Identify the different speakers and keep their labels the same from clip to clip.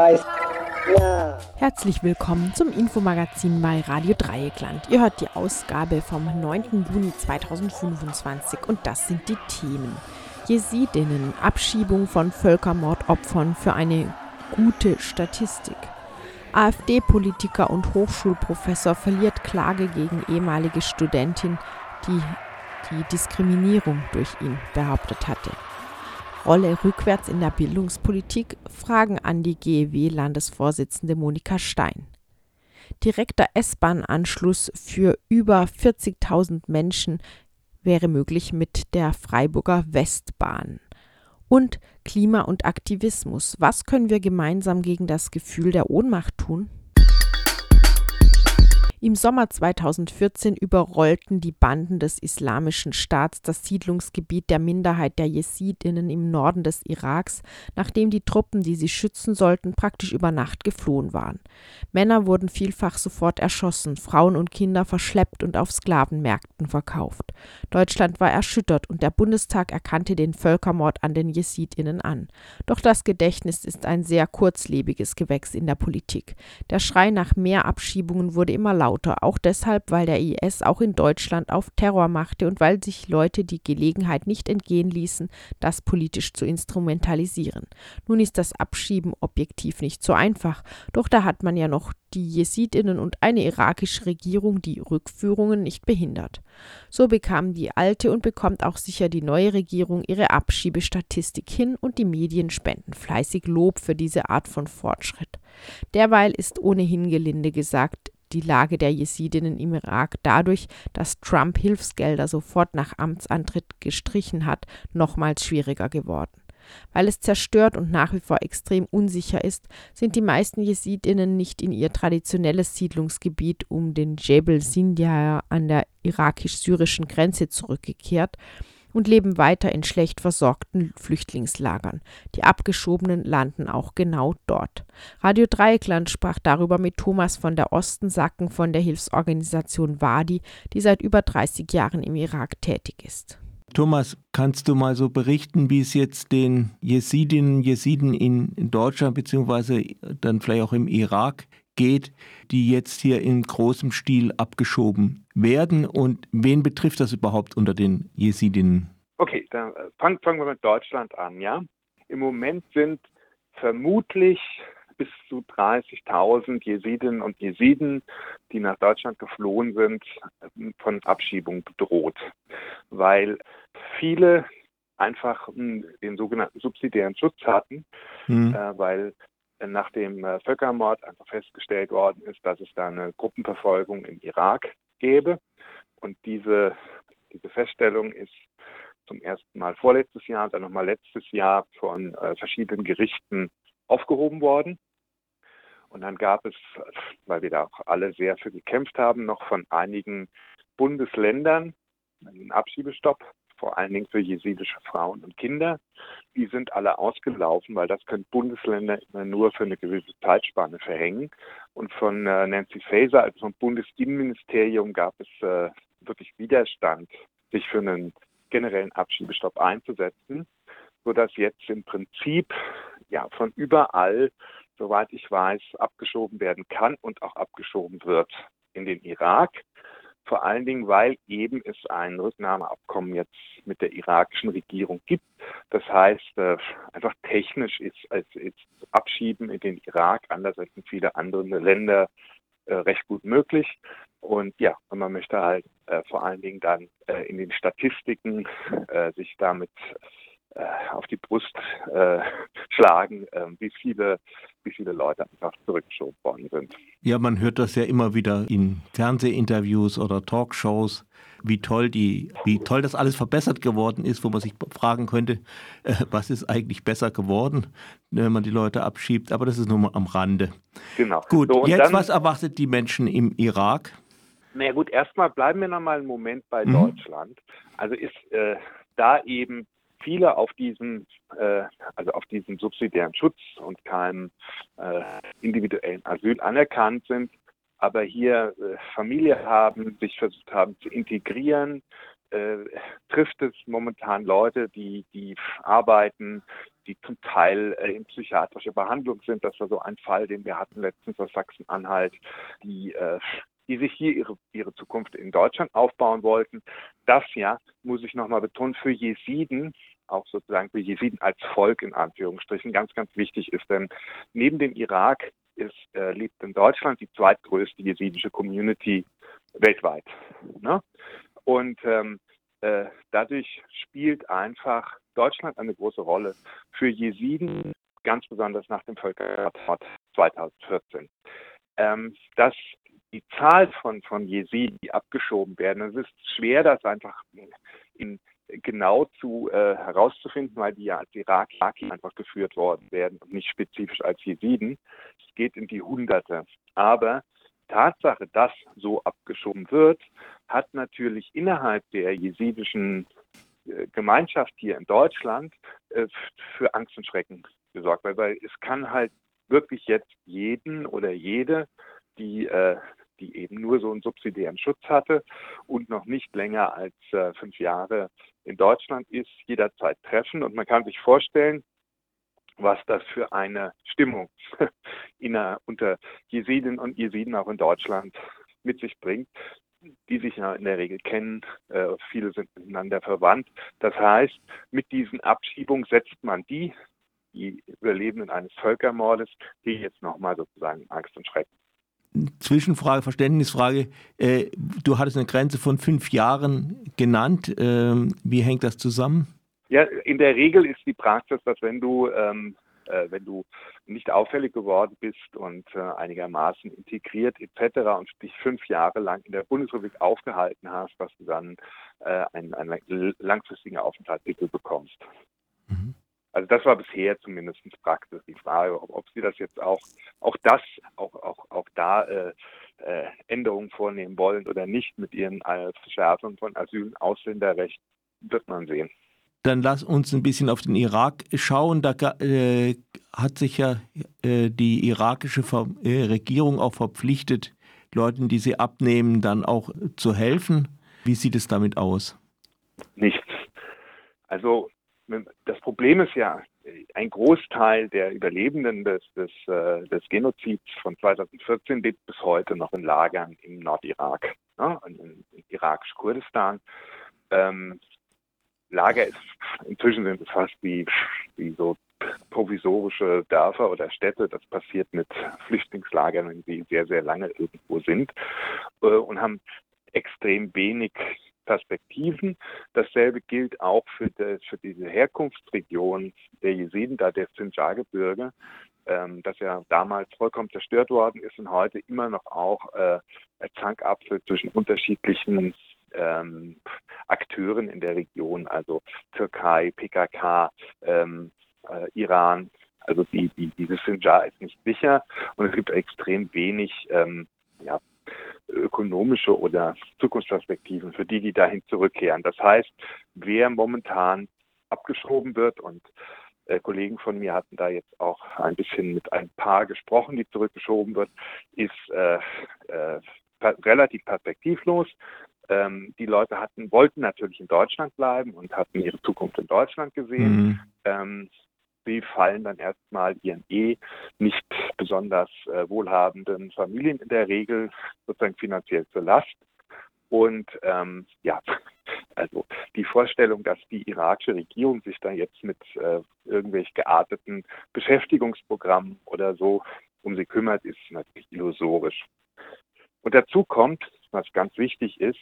Speaker 1: weiß. Ja.
Speaker 2: Herzlich willkommen zum Infomagazin bei Radio Dreieckland. Ihr hört die Ausgabe vom 9. Juni 2025 und das sind die Themen. Jesidinnen, Abschiebung von Völkermordopfern für eine gute Statistik. AfD-Politiker und Hochschulprofessor verliert Klage gegen ehemalige Studentin, die die Diskriminierung durch ihn behauptet hatte. Rolle rückwärts in der Bildungspolitik? Fragen an die GEW-Landesvorsitzende Monika Stein. Direkter S-Bahn-Anschluss für über 40.000 Menschen wäre möglich mit der Freiburger Westbahn. Und Klima und Aktivismus. Was können wir gemeinsam gegen das Gefühl der Ohnmacht tun? Im Sommer 2014 überrollten die Banden des Islamischen Staats das Siedlungsgebiet der Minderheit der Jesidinnen im Norden des Iraks, nachdem die Truppen, die sie schützen sollten, praktisch über Nacht geflohen waren. Männer wurden vielfach sofort erschossen, Frauen und Kinder verschleppt und auf Sklavenmärkten verkauft. Deutschland war erschüttert und der Bundestag erkannte den Völkermord an den Jesidinnen an. Doch das Gedächtnis ist ein sehr kurzlebiges Gewächs in der Politik. Der Schrei nach mehr Abschiebungen wurde immer lauter, auch deshalb, weil der IS auch in Deutschland auf Terror machte und weil sich Leute die Gelegenheit nicht entgehen ließen, das politisch zu instrumentalisieren. Nun ist das Abschieben objektiv nicht so einfach, doch da hat man ja noch die Jesidinnen und eine irakische Regierung, die Rückführungen nicht behindert. So bekam die alte und bekommt auch sicher die neue Regierung ihre Abschiebestatistik hin und die Medien spenden fleißig Lob für diese Art von Fortschritt. Derweil ist ohnehin gelinde gesagt die Lage der Jesidinnen im Irak dadurch, dass Trump Hilfsgelder sofort nach Amtsantritt gestrichen hat, nochmals schwieriger geworden. Weil es zerstört und nach wie vor extrem unsicher ist, sind die meisten Jesidinnen nicht in ihr traditionelles Siedlungsgebiet um den Jebel Sinjar an der irakisch-syrischen Grenze zurückgekehrt und leben weiter in schlecht versorgten Flüchtlingslagern. Die Abgeschobenen landen auch genau dort. Radio Dreieckland sprach darüber mit Thomas von der Ostensacken von der Hilfsorganisation Wadi, die seit über 30 Jahren im Irak tätig ist.
Speaker 3: Thomas, kannst du mal so berichten, wie es jetzt den Jesiden in Deutschland beziehungsweise dann vielleicht auch im Irak geht, die jetzt hier in großem Stil abgeschoben werden, und wen betrifft das überhaupt unter den Jesidinnen?
Speaker 4: Okay, dann fangen wir mit Deutschland an, ja. Im Moment sind vermutlich bis zu 30.000 Jesidinnen und Jesiden, die nach Deutschland geflohen sind, von Abschiebung bedroht, weil viele einfach den sogenannten subsidiären Schutz hatten, weil nach dem Völkermord einfach festgestellt worden ist, dass es da eine Gruppenverfolgung im Irak gäbe. Und diese Feststellung ist zum ersten Mal vorletztes Jahr und dann nochmal letztes Jahr von verschiedenen Gerichten aufgehoben worden. Und dann gab es, weil wir da auch alle sehr für gekämpft haben, noch von einigen Bundesländern einen Abschiebestopp, vor allen Dingen für jesidische Frauen und Kinder. Die sind alle ausgelaufen, weil das können Bundesländer immer nur für eine gewisse Zeitspanne verhängen. Und von Nancy Faeser, also vom Bundesinnenministerium, gab es wirklich Widerstand, sich für einen generellen Abschiebestopp einzusetzen, sodass jetzt im Prinzip von überall, soweit ich weiß, abgeschoben werden kann und auch abgeschoben wird in den Irak. Vor allen Dingen, weil eben es ein Rücknahmeabkommen jetzt mit der irakischen Regierung gibt. Das heißt, einfach technisch ist Abschieben in den Irak, anders als in viele andere Länder, recht gut möglich. Und und man möchte halt vor allen Dingen dann in den Statistiken sich damit auf die Brust schlagen, wie viele Leute einfach zurückgeschoben worden sind.
Speaker 3: Ja, man hört das ja immer wieder in Fernsehinterviews oder Talkshows, wie toll das alles verbessert geworden ist, wo man sich fragen könnte, was ist eigentlich besser geworden, wenn man die Leute abschiebt. Aber das ist nur mal am Rande.
Speaker 4: Genau.
Speaker 3: Gut,
Speaker 4: so,
Speaker 3: jetzt was erwartet die Menschen im Irak?
Speaker 4: Na ja, gut, erstmal bleiben wir noch mal einen Moment bei Deutschland. Also ist da eben viele auf diesen subsidiären Schutz und keinem individuellen Asyl anerkannt sind, aber hier Familie haben, sich versucht haben zu integrieren, trifft es momentan Leute, die arbeiten, die zum Teil in psychiatrischer Behandlung sind. Das war so ein Fall, den wir hatten letztens aus Sachsen-Anhalt, die sich hier ihre Zukunft in Deutschland aufbauen wollten. Das ja, muss ich nochmal betonen, für Jesiden, auch sozusagen für Jesiden als Volk in Anführungsstrichen, ganz, ganz wichtig ist, denn neben dem Irak lebt in Deutschland die zweitgrößte jesidische Community weltweit. Ne? Und dadurch spielt einfach Deutschland eine große Rolle für Jesiden, ganz besonders nach dem Völkermord 2014. Dass die Zahl von Jesiden, die abgeschoben werden, es ist schwer, das einfach genau herauszufinden, weil die ja als Iraki einfach geführt worden werden und nicht spezifisch als Jesiden. Es geht in die Hunderte. Aber Tatsache, dass so abgeschoben wird, hat natürlich innerhalb der jesidischen Gemeinschaft hier in Deutschland für Angst und Schrecken gesorgt, weil es kann halt wirklich jetzt jeden oder jede, die eben nur so einen subsidiären Schutz hatte und noch nicht länger als 5 Jahre in Deutschland ist, jederzeit treffen. Und man kann sich vorstellen, was das für eine Stimmung unter Jesidinnen und Jesiden auch in Deutschland mit sich bringt, die sich ja in der Regel kennen. Viele sind miteinander verwandt. Das heißt, mit diesen Abschiebungen setzt man die Überlebenden eines Völkermordes, die jetzt nochmal sozusagen Angst und Schrecken.
Speaker 3: Zwischenfrage, Verständnisfrage. Du hattest eine Grenze von 5 Jahren genannt. Wie hängt das zusammen?
Speaker 4: Ja, in der Regel ist die Praxis, dass wenn du nicht auffällig geworden bist und einigermaßen integriert etc. und dich 5 Jahre lang in der Bundesrepublik aufgehalten hast, dass du dann einen langfristigen Aufenthaltstitel bekommst. Mhm. Also das war bisher zumindest Praxis. Die Frage, ob sie das jetzt auch da Änderungen vornehmen wollen oder nicht mit ihren Verschärfungen von Asyl- und Ausländerrecht, wird man sehen.
Speaker 3: Dann lass uns ein bisschen auf den Irak schauen. Da hat sich ja die irakische Regierung auch verpflichtet, Leuten, die sie abnehmen, dann auch zu helfen. Wie sieht es damit aus?
Speaker 4: Nichts. Also das Problem ist ja, ein Großteil der Überlebenden des Genozids von 2014 lebt bis heute noch in Lagern im Nordirak, ne, in irakisch-Kurdistan. Lager inzwischen sind es fast wie so provisorische Dörfer oder Städte. Das passiert mit Flüchtlingslagern, die sehr, sehr lange irgendwo sind und haben extrem wenig Perspektiven. Dasselbe gilt auch für diese Herkunftsregion der Jesiden, da der Sinjar-Gebirge, das ja damals vollkommen zerstört worden ist und heute immer noch auch Zankapfel zwischen unterschiedlichen Akteuren in der Region, also Türkei, PKK, Iran. Also dieses Sinjar ist nicht sicher und es gibt extrem wenig ökonomische oder Zukunftsperspektiven für die dahin zurückkehren. Das heißt, wer momentan abgeschoben wird, und Kollegen von mir hatten da jetzt auch ein bisschen mit ein paar gesprochen, die zurückgeschoben wird, ist relativ perspektivlos. Die Leute wollten natürlich in Deutschland bleiben und hatten ihre Zukunft in Deutschland gesehen. Mhm. Sie fallen dann erstmal ihren nicht besonders wohlhabenden Familien in der Regel sozusagen finanziell zur Last. Und also die Vorstellung, dass die irakische Regierung sich da jetzt mit irgendwelch gearteten Beschäftigungsprogrammen oder so um sie kümmert, ist natürlich illusorisch. Und dazu kommt, was ganz wichtig ist,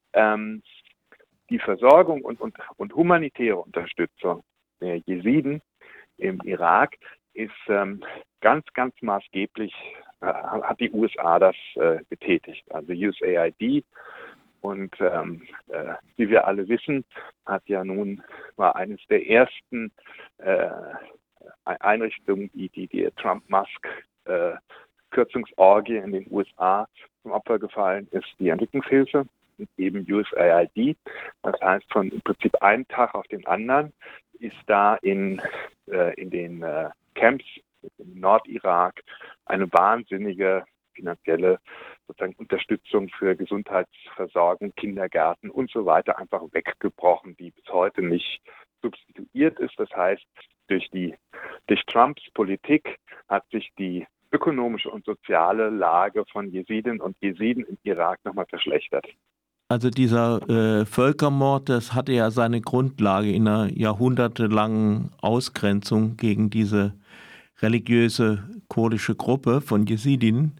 Speaker 4: die Versorgung und humanitäre Unterstützung der Jesiden im Irak ist ganz, ganz maßgeblich, hat die USA das getätigt. Also USAID und wie wir alle wissen, war eines der ersten Einrichtungen, die Trump-Musk Kürzungsorgie in den USA zum Opfer gefallen ist, die Entwicklungshilfe, eben USAID. Das heißt, von im Prinzip einem Tag auf den anderen ist da in den Camps im Nordirak eine wahnsinnige finanzielle sozusagen Unterstützung für Gesundheitsversorgung, Kindergärten und so weiter einfach weggebrochen, die bis heute nicht substituiert ist. Das heißt, durch Trumps Politik hat sich die ökonomische und soziale Lage von Jesidinnen und Jesiden im Irak nochmal verschlechtert.
Speaker 3: Also dieser Völkermord, das hatte ja seine Grundlage in einer jahrhundertelangen Ausgrenzung gegen diese religiöse kurdische Gruppe von Jesiden.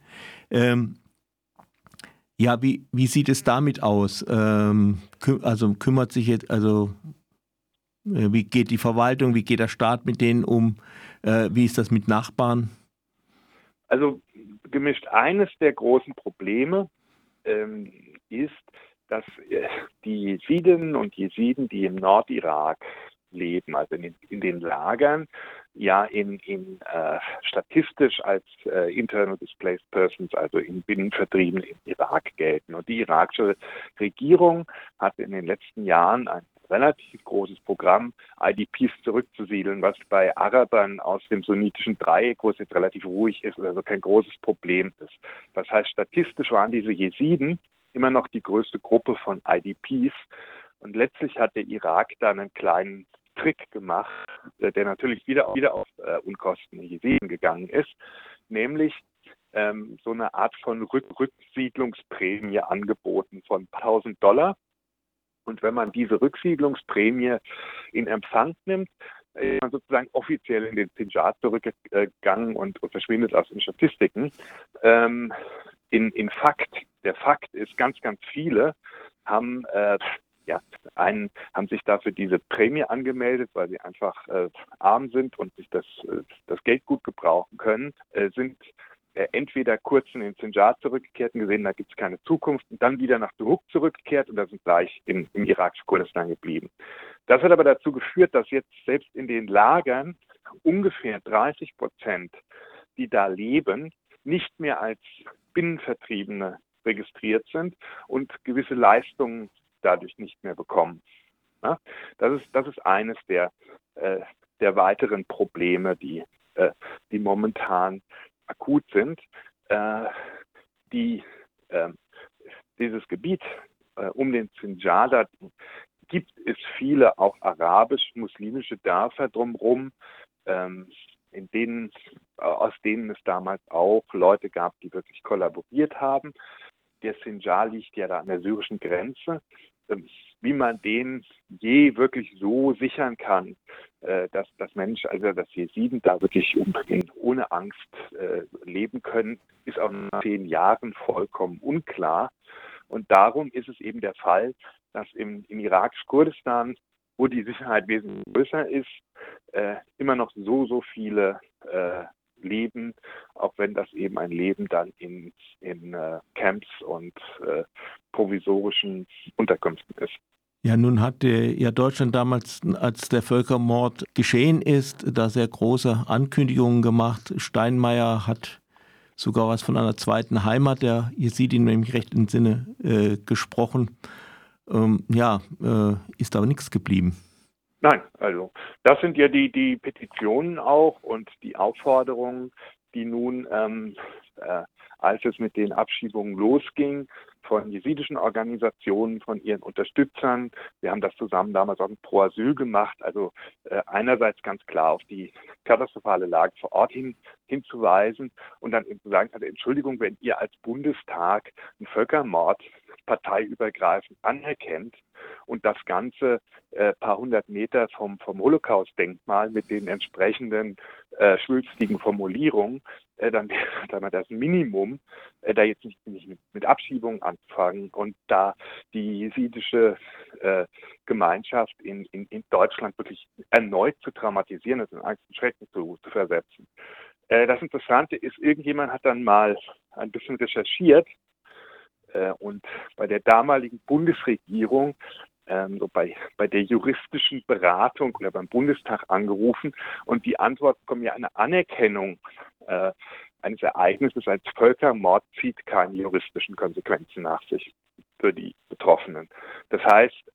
Speaker 3: Ja, wie sieht es damit aus? Also kümmert sich jetzt, wie geht die Verwaltung, wie geht der Staat mit denen um? Wie ist das mit Nachbarn?
Speaker 4: Also gemischt, eines der großen Probleme ist, dass die Jesidinnen und Jesiden, die im Nordirak leben, also in den Lagern, ja statistisch als Internal Displaced Persons, also in Binnenvertrieben im Irak gelten. Und die irakische Regierung hat in den letzten Jahren ein relativ großes Programm, IDPs zurückzusiedeln, was bei Arabern aus dem sunnitischen Dreieck, wo es jetzt relativ ruhig ist, also kein großes Problem ist. Das heißt, statistisch waren diese Jesiden immer noch die größte Gruppe von IDPs. Und letztlich hat der Irak da einen kleinen Trick gemacht, der natürlich wieder auf Unkosten der Jesiden gegangen ist, nämlich so eine Art von Rücksiedlungsprämie angeboten von $1.000. Und wenn man diese Rücksiedlungsprämie in Empfang nimmt, ist man sozusagen offiziell in den Sinjar zurückgegangen und verschwindet aus den Statistiken. Der Fakt ist, ganz, ganz viele haben sich dafür diese Prämie angemeldet, weil sie einfach arm sind und sich das Geld gut gebrauchen können, sind entweder kurz in den Sinjar zurückgekehrt und gesehen, da gibt es keine Zukunft, und dann wieder nach Duhok zurückgekehrt und da sind gleich im irakischen Kurdistan geblieben. Das hat aber dazu geführt, dass jetzt selbst in den Lagern ungefähr 30%, die da leben, nicht mehr als Binnenvertriebene registriert sind und gewisse Leistungen dadurch nicht mehr bekommen. Ja? Das ist eines der weiteren Probleme, die momentan akut sind. Dieses Gebiet um den Sinjar, da gibt es viele auch arabisch-muslimische Dörfer drumherum, aus denen es damals auch Leute gab, die wirklich kollaboriert haben. Der Sinjar liegt ja da an der syrischen Grenze. Wie man den je wirklich so sichern kann, dass Jesiden da wirklich ohne Angst leben können, ist auch nach 10 Jahren vollkommen unklar. Und darum ist es eben der Fall, dass im irakisch-Kurdistan, wo die Sicherheit wesentlich größer ist, immer noch so viele leben, auch wenn das eben ein Leben dann in Camps und provisorischen Unterkünften ist.
Speaker 3: Ja, nun hatte ja Deutschland damals, als der Völkermord geschehen ist, da sehr große Ankündigungen gemacht. Steinmeier hat sogar was von einer zweiten Heimat der Jesiden im rechten Sinne gesprochen. Ist aber nichts geblieben.
Speaker 4: Nein, also das sind ja die Petitionen auch und die Aufforderungen, die nun, als es mit den Abschiebungen losging, von jesidischen Organisationen, von ihren Unterstützern. Wir haben das zusammen damals auch mit Pro Asyl gemacht. Also einerseits ganz klar auf die katastrophale Lage vor Ort hinzuweisen und dann eben zu sagen, also Entschuldigung, wenn ihr als Bundestag einen Völkermord parteiübergreifend anerkennt und das Ganze paar hundert Meter vom Holocaust-Denkmal mit den entsprechenden schwülstigen Formulierungen, dann wäre das Minimum, da jetzt nicht mit Abschiebungen anzufangen und da die jesidische Gemeinschaft in Deutschland wirklich erneut zu traumatisieren, das in Angst und Schrecken zu versetzen. Das Interessante ist, irgendjemand hat dann mal ein bisschen recherchiert und bei der damaligen Bundesregierung bei der juristischen Beratung oder beim Bundestag angerufen und die Antwort kommt ja, eine Anerkennung eines Ereignisses als Völkermord zieht keine juristischen Konsequenzen nach sich für die Betroffenen. Das heißt,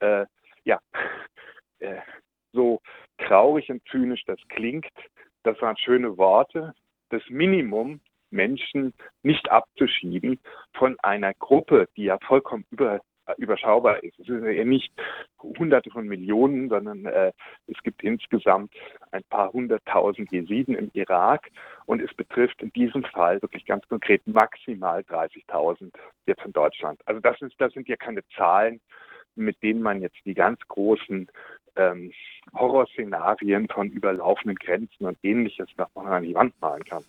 Speaker 4: so traurig und zynisch das klingt, das waren schöne Worte. Das Minimum, Menschen nicht abzuschieben von einer Gruppe, die ja vollkommen überschaubar ist. Es ist ja nicht Hunderte von Millionen, sondern es gibt insgesamt ein paar hunderttausend Jesiden im Irak und es betrifft in diesem Fall wirklich ganz konkret maximal 30.000 jetzt in Deutschland. Also das sind ja keine Zahlen, mit denen man jetzt die ganz großen Horrorszenarien von überlaufenden Grenzen und Ähnliches noch mal an die Wand malen kann.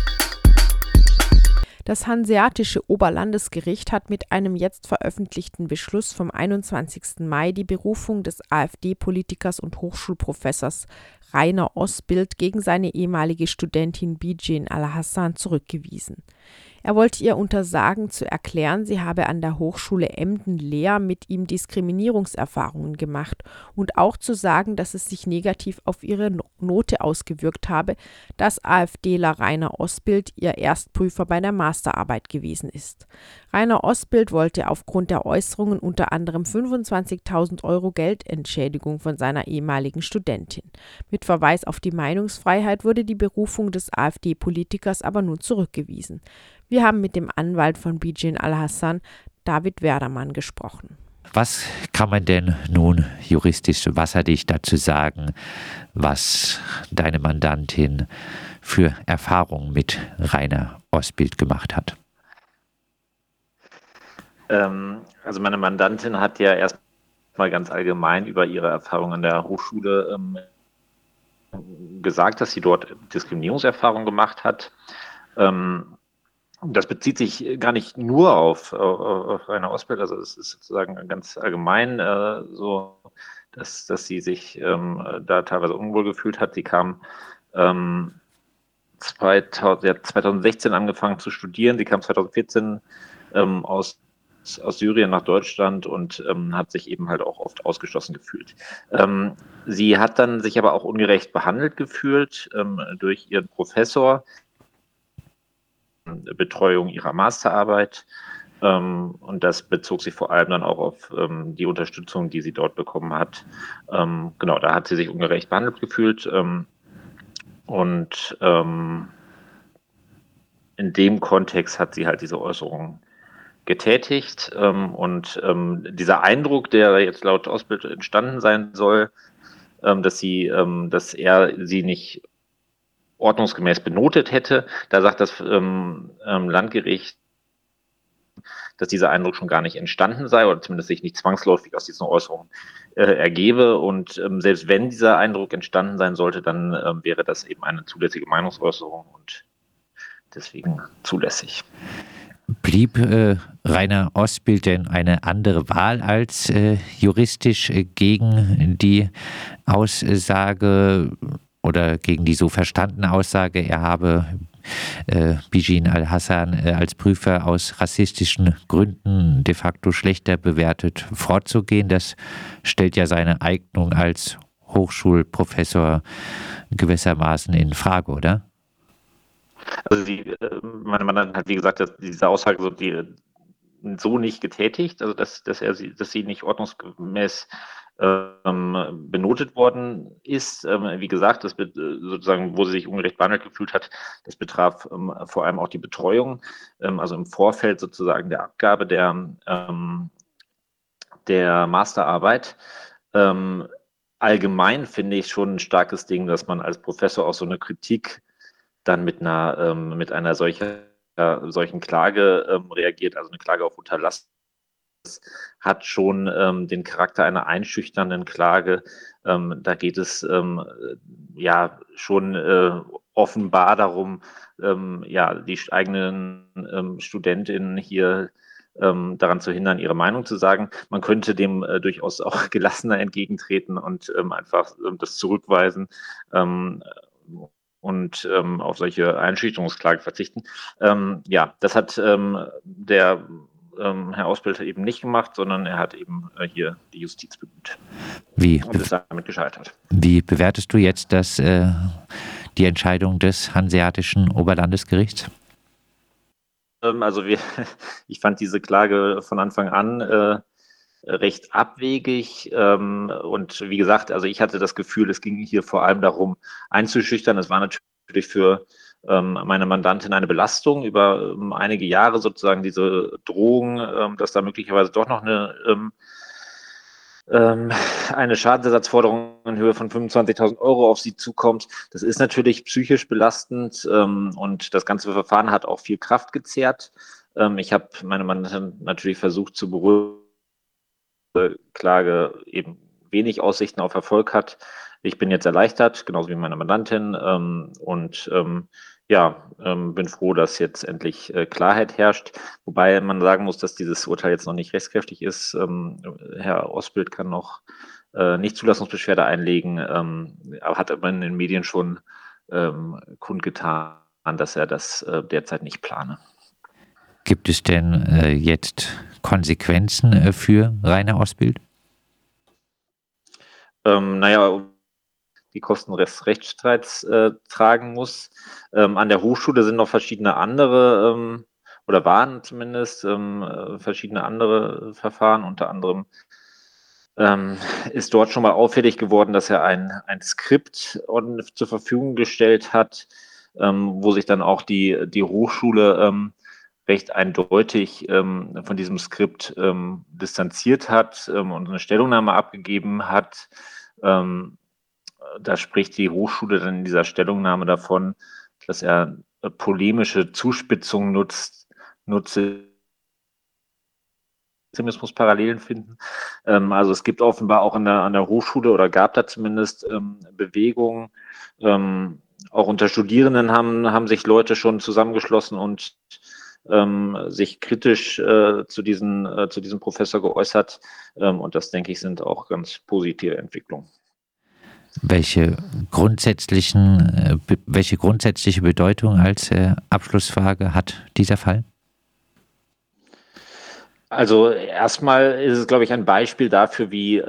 Speaker 2: Das Hanseatische Oberlandesgericht hat mit einem jetzt veröffentlichten Beschluss vom 21. Mai die Berufung des AfD-Politikers und Hochschulprofessors Rainer Osbild gegen seine ehemalige Studentin Bijen Al-Hassan zurückgewiesen. Er wollte ihr untersagen, zu erklären, sie habe an der Hochschule Emden-Leer mit ihm Diskriminierungserfahrungen gemacht und auch zu sagen, dass es sich negativ auf ihre Note ausgewirkt habe, dass AfDler Rainer Osbild ihr Erstprüfer bei der Masterarbeit gewesen ist. Rainer Osbild wollte aufgrund der Äußerungen unter anderem 25.000 € Geldentschädigung von seiner ehemaligen Studentin. Mit Verweis auf die Meinungsfreiheit wurde die Berufung des AfD-Politikers aber nun zurückgewiesen. Wir haben mit dem Anwalt von Bijen Al-Hassan, David Werdermann, gesprochen.
Speaker 1: Was kann man denn nun juristisch wasserdicht dazu sagen, was deine Mandantin für Erfahrungen mit Rainer Osbild gemacht hat?
Speaker 5: Also meine Mandantin hat ja erstmal ganz allgemein über ihre Erfahrungen an der Hochschule gesagt, dass sie dort Diskriminierungserfahrungen gemacht hat. Das bezieht sich gar nicht nur auf Rainer Osbild, also es ist sozusagen ganz allgemein so, dass sie sich da teilweise unwohl gefühlt hat. Sie kam 2016 angefangen zu studieren, sie kam 2014 aus Syrien nach Deutschland und hat sich eben halt auch oft ausgeschlossen gefühlt. Sie hat dann sich aber auch ungerecht behandelt gefühlt durch ihren Professor, Betreuung ihrer Masterarbeit, und das bezog sich vor allem dann auch auf die Unterstützung, die sie dort bekommen hat. Genau, da hat sie sich ungerecht behandelt gefühlt und in dem Kontext hat sie halt diese Äußerungen getätigt und dieser Eindruck, der jetzt laut Osbild entstanden sein soll, dass er sie nicht ordnungsgemäß benotet hätte, da sagt das Landgericht, dass dieser Eindruck schon gar nicht entstanden sei oder zumindest sich nicht zwangsläufig aus diesen Äußerungen ergebe und selbst wenn dieser Eindruck entstanden sein sollte, dann wäre das eben eine zulässige Meinungsäußerung und deswegen zulässig.
Speaker 1: Blieb Rainer Osbild denn eine andere Wahl als juristisch gegen die Aussage oder gegen die so verstandene Aussage, er habe Bijen Al-Hassan als Prüfer aus rassistischen Gründen de facto schlechter bewertet, vorzugehen? Das stellt ja seine Eignung als Hochschulprofessor gewissermaßen in Frage, oder?
Speaker 5: Also meine Mandantin hat, wie gesagt, diese Aussage so nicht getätigt, also dass sie nicht ordnungsgemäß benotet worden ist. Wie gesagt, das sozusagen, wo sie sich ungerecht behandelt gefühlt hat, das betraf vor allem auch die Betreuung, also im Vorfeld sozusagen der Abgabe der Masterarbeit. Allgemein finde ich schon ein starkes Ding, dass man als Professor auf so eine Kritik dann mit einer solchen Klage reagiert, also eine Klage auf Unterlassen. Das hat schon den Charakter einer einschüchternden Klage. Da geht es ja schon offenbar darum, die eigenen Studentinnen hier daran zu hindern, ihre Meinung zu sagen. Man könnte dem durchaus auch gelassener entgegentreten und einfach das zurückweisen und auf solche Einschüchterungsklage verzichten. Das hat der Herr Osbild eben nicht gemacht, sondern er hat eben hier die Justiz bemüht. Und ist damit gescheitert.
Speaker 1: Wie bewertest du jetzt die Entscheidung des Hanseatischen Oberlandesgerichts?
Speaker 5: Ich fand diese Klage von Anfang an recht abwegig und wie gesagt, also ich hatte das Gefühl, es ging hier vor allem darum einzuschüchtern. Es war natürlich für meine Mandantin eine Belastung über einige Jahre, sozusagen diese Drohung, dass da möglicherweise doch noch eine Schadensersatzforderung in Höhe von 25.000 € auf sie zukommt. Das ist natürlich psychisch belastend, und das ganze Verfahren hat auch viel Kraft gezehrt. Ich habe meine Mandantin natürlich versucht zu beruhigen, Klage eben wenig Aussichten auf Erfolg hat. Ich bin jetzt erleichtert, genauso wie meine Mandantin, bin froh, dass jetzt endlich Klarheit herrscht. Wobei man sagen muss, dass dieses Urteil jetzt noch nicht rechtskräftig ist. Herr Osbild kann noch nicht Zulassungsbeschwerde einlegen, aber hat aber in den Medien schon kundgetan, dass er das derzeit nicht plane.
Speaker 1: Gibt es denn jetzt Konsequenzen für Rainer Osbild?
Speaker 5: Die Kosten des Rechtsstreits tragen muss. An der Hochschule sind noch verschiedene andere, oder waren zumindest verschiedene andere Verfahren. Unter anderem ist dort schon mal auffällig geworden, dass er ein Skript zur Verfügung gestellt hat, wo sich dann auch die Hochschule recht eindeutig von diesem Skript distanziert hat und eine Stellungnahme abgegeben hat. Da spricht die Hochschule dann in dieser Stellungnahme davon, dass er polemische Zuspitzungen nutze. Extremismus Parallelen finden. Also es gibt offenbar auch an der Hochschule, oder gab da zumindest Bewegungen. Auch unter Studierenden haben sich Leute schon zusammengeschlossen und sich kritisch zu diesem Professor geäußert. Und das, denke ich, sind auch ganz positive Entwicklungen.
Speaker 1: Welche grundsätzliche Bedeutung als Abschlussfrage hat dieser Fall?
Speaker 5: Also erstmal ist es, glaube ich, ein Beispiel dafür, wie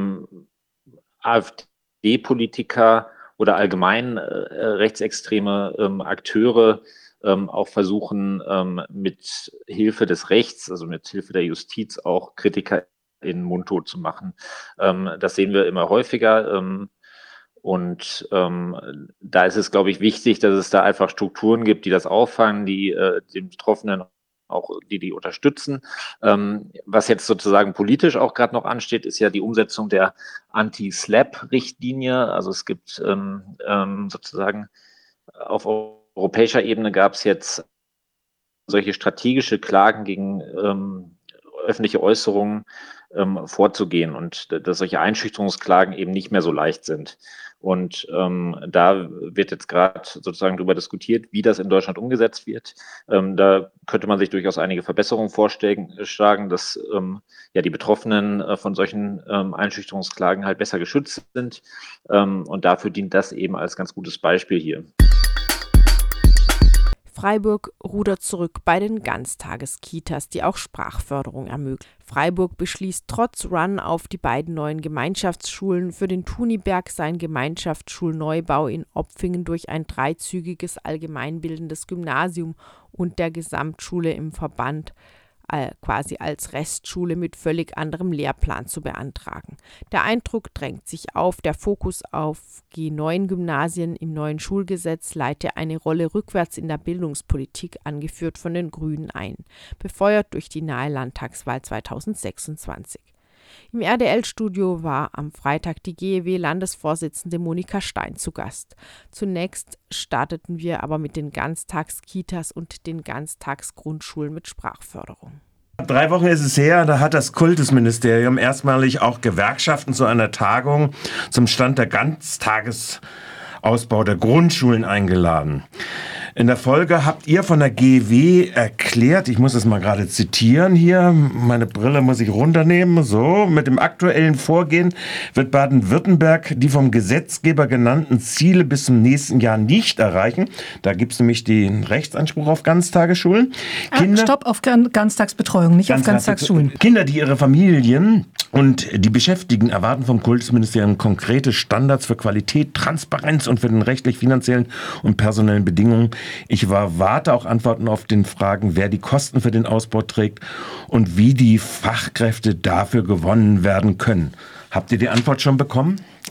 Speaker 5: AfD-Politiker oder allgemein rechtsextreme Akteure auch versuchen, mit Hilfe des Rechts, also mit Hilfe der Justiz, auch Kritiker in mundtot zu machen. Das sehen wir immer häufiger. Und da ist es, glaube ich, wichtig, dass es da einfach Strukturen gibt, die das auffangen, die den Betroffenen auch die unterstützen. Was jetzt sozusagen politisch auch gerade noch ansteht, ist ja die Umsetzung der Anti-SLAPP-Richtlinie. Also es gibt sozusagen auf europäischer Ebene gab es jetzt solche strategische Klagen gegen öffentliche Äußerungen vorzugehen und dass solche Einschüchterungsklagen eben nicht mehr so leicht sind. Und da wird jetzt gerade sozusagen darüber diskutiert, wie das in Deutschland umgesetzt wird. Da könnte man sich durchaus einige Verbesserungen vorschlagen, dass die Betroffenen von solchen Einschüchterungsklagen halt besser geschützt sind. Und dafür dient das eben als ganz gutes Beispiel hier.
Speaker 2: Freiburg rudert zurück bei den Ganztageskitas, die auch Sprachförderung ermöglichen. Freiburg beschließt trotz Run auf die beiden neuen Gemeinschaftsschulen für den Thuniberg seinen Gemeinschaftsschulneubau in Opfingen durch ein 3-zügiges allgemeinbildendes Gymnasium und der Gesamtschule im Verband quasi als Restschule mit völlig anderem Lehrplan zu beantragen. Der Eindruck drängt sich auf, der Fokus auf G9-Gymnasien im neuen Schulgesetz leite eine Rolle rückwärts in der Bildungspolitik, angeführt von den Grünen, ein, befeuert durch die nahe Landtagswahl 2026. Im RDL-Studio war am Freitag die GEW-Landesvorsitzende Monika Stein zu Gast. Zunächst starteten wir aber mit den Ganztagskitas und den Ganztagsgrundschulen mit Sprachförderung.
Speaker 6: 3 Wochen ist es her, da hat das Kultusministerium erstmalig auch Gewerkschaften zu einer Tagung zum Stand der Ganztagesausbau der Grundschulen eingeladen. In der Folge habt ihr von der GEW erklärt, ich muss es mal gerade zitieren hier, meine Brille muss ich runternehmen, so, mit dem aktuellen Vorgehen wird Baden-Württemberg die vom Gesetzgeber genannten Ziele bis zum nächsten Jahr nicht erreichen. Da gibt es nämlich den Rechtsanspruch auf Ganztagesschulen.
Speaker 7: Stopp, auf Ganztagsbetreuung, nicht auf Ganztagsschulen.
Speaker 6: Kinder, die ihre Familien und die Beschäftigten erwarten vom Kultusministerium konkrete Standards für Qualität, Transparenz und für den rechtlich, finanziellen und personellen Bedingungen. Ich warte auch Antworten auf den Fragen, wer die Kosten für den Ausbau trägt und wie die Fachkräfte dafür gewonnen werden können. Habt ihr die Antwort schon bekommen?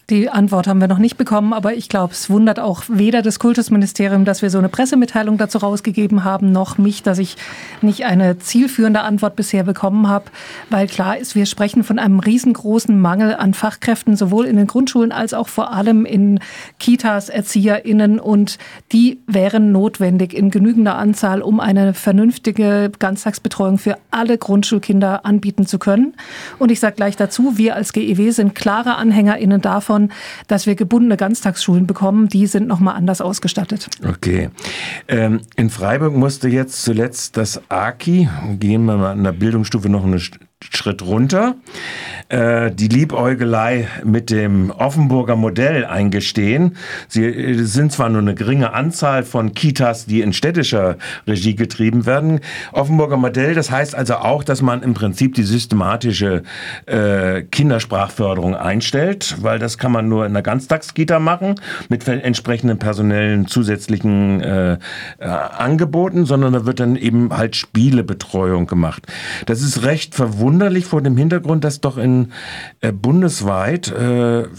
Speaker 7: Die Antwort haben wir noch nicht bekommen, aber ich glaube, es wundert auch weder das Kultusministerium, dass wir so eine Pressemitteilung dazu rausgegeben haben, noch mich, dass ich nicht eine zielführende Antwort bisher bekommen habe, weil klar ist, wir sprechen von einem riesengroßen Mangel an Fachkräften, sowohl in den Grundschulen als auch vor allem in Kitas, ErzieherInnen, und die wären notwendig in genügender Anzahl, um eine vernünftige Ganztagsbetreuung für alle Grundschulkinder anbieten zu können. Und ich sage gleich dazu, wir als GEW sind klare AnhängerInnen davon, dass wir gebundene Ganztagsschulen bekommen. Die sind nochmal anders ausgestattet.
Speaker 6: Okay. In Freiburg musste jetzt zuletzt das AKI, gehen wir mal an der Bildungsstufe noch einen Schritt runter, die Liebäugelei mit dem Offenburger Modell eingestehen. Sie sind zwar nur eine geringe Anzahl von Kitas, die in städtischer Regie getrieben werden. Offenburger Modell, das heißt also auch, dass man im Prinzip die systematische Kindersprachförderung einstellt, weil das kann man nur in einer Ganztagskita machen, mit entsprechenden personellen zusätzlichen Angeboten, sondern da wird dann eben halt Spielebetreuung gemacht. Das ist recht verwunderlich vor dem Hintergrund, dass doch in bundesweit 4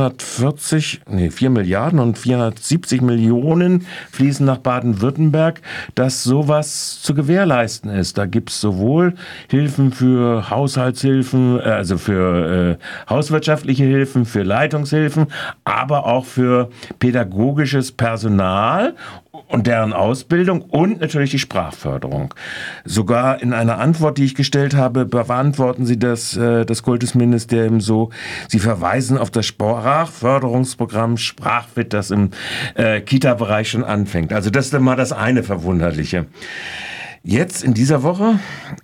Speaker 6: Milliarden und 470 Millionen fließen nach Baden-Württemberg, dass sowas zu gewährleisten ist. Da gibt es sowohl Hilfen für Haushaltshilfen, also für hauswirtschaftliche Hilfen, für Leitungshilfen, aber auch für pädagogisches Personal und deren Ausbildung und natürlich die Sprachförderung. Sogar in einer Antwort, die ich gestellt habe, beantworten Sie das Kultusministerium so, Sie verweisen auf das Sprachförderungsprogramm Sprachfit, das im Kita-Bereich schon anfängt. Also das ist dann mal das eine Verwunderliche. Jetzt in dieser Woche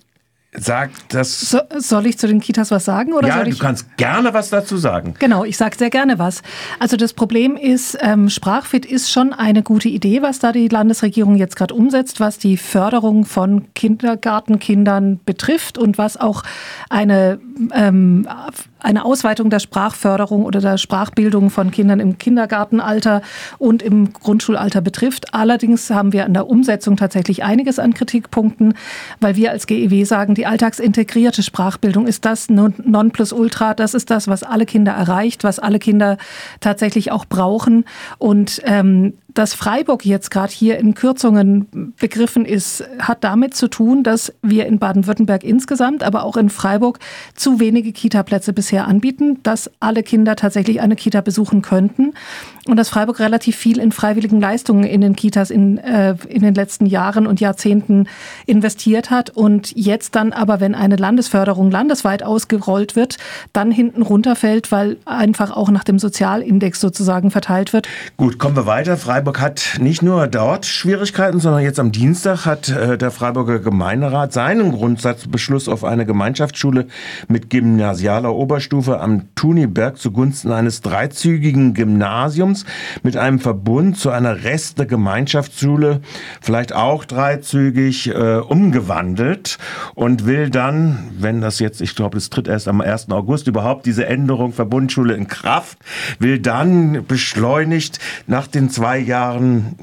Speaker 6: sagt das...
Speaker 7: Soll ich zu den Kitas was sagen? Oder
Speaker 6: ja, du kannst gerne was dazu sagen.
Speaker 7: Genau, ich sage sehr gerne was. Also das Problem ist, Sprachfit ist schon eine gute Idee, was da die Landesregierung jetzt gerade umsetzt, was die Förderung von Kindergartenkindern betrifft und was auch eine Ausweitung der Sprachförderung oder der Sprachbildung von Kindern im Kindergartenalter und im Grundschulalter betrifft. Allerdings haben wir an der Umsetzung tatsächlich einiges an Kritikpunkten, weil wir als GEW sagen, die alltagsintegrierte Sprachbildung ist das Nonplusultra, das ist das, was alle Kinder erreicht, was alle Kinder tatsächlich auch brauchen. Und dass Freiburg jetzt gerade hier in Kürzungen begriffen ist, hat damit zu tun, dass wir in Baden-Württemberg insgesamt, aber auch in Freiburg zu wenige Kita-Plätze bisher anbieten, dass alle Kinder tatsächlich eine Kita besuchen könnten und dass Freiburg relativ viel in freiwilligen Leistungen in den Kitas in den letzten Jahren und Jahrzehnten investiert hat und jetzt dann aber, wenn eine Landesförderung landesweit ausgerollt wird, dann hinten runterfällt, weil einfach auch nach dem Sozialindex sozusagen verteilt wird.
Speaker 6: Gut, kommen wir weiter. Freiburg hat nicht nur dort Schwierigkeiten, sondern jetzt am Dienstag hat der Freiburger Gemeinderat seinen Grundsatzbeschluss auf eine Gemeinschaftsschule mit gymnasialer Oberstufe am Thuniberg zugunsten eines dreizügigen Gymnasiums mit einem Verbund zu einer Reste-Gemeinschaftsschule, vielleicht auch dreizügig, umgewandelt und will dann, wenn das jetzt, ich glaube, es tritt erst am 1. August überhaupt diese Änderung Verbundschule in Kraft, will dann beschleunigt nach den 2 Jahren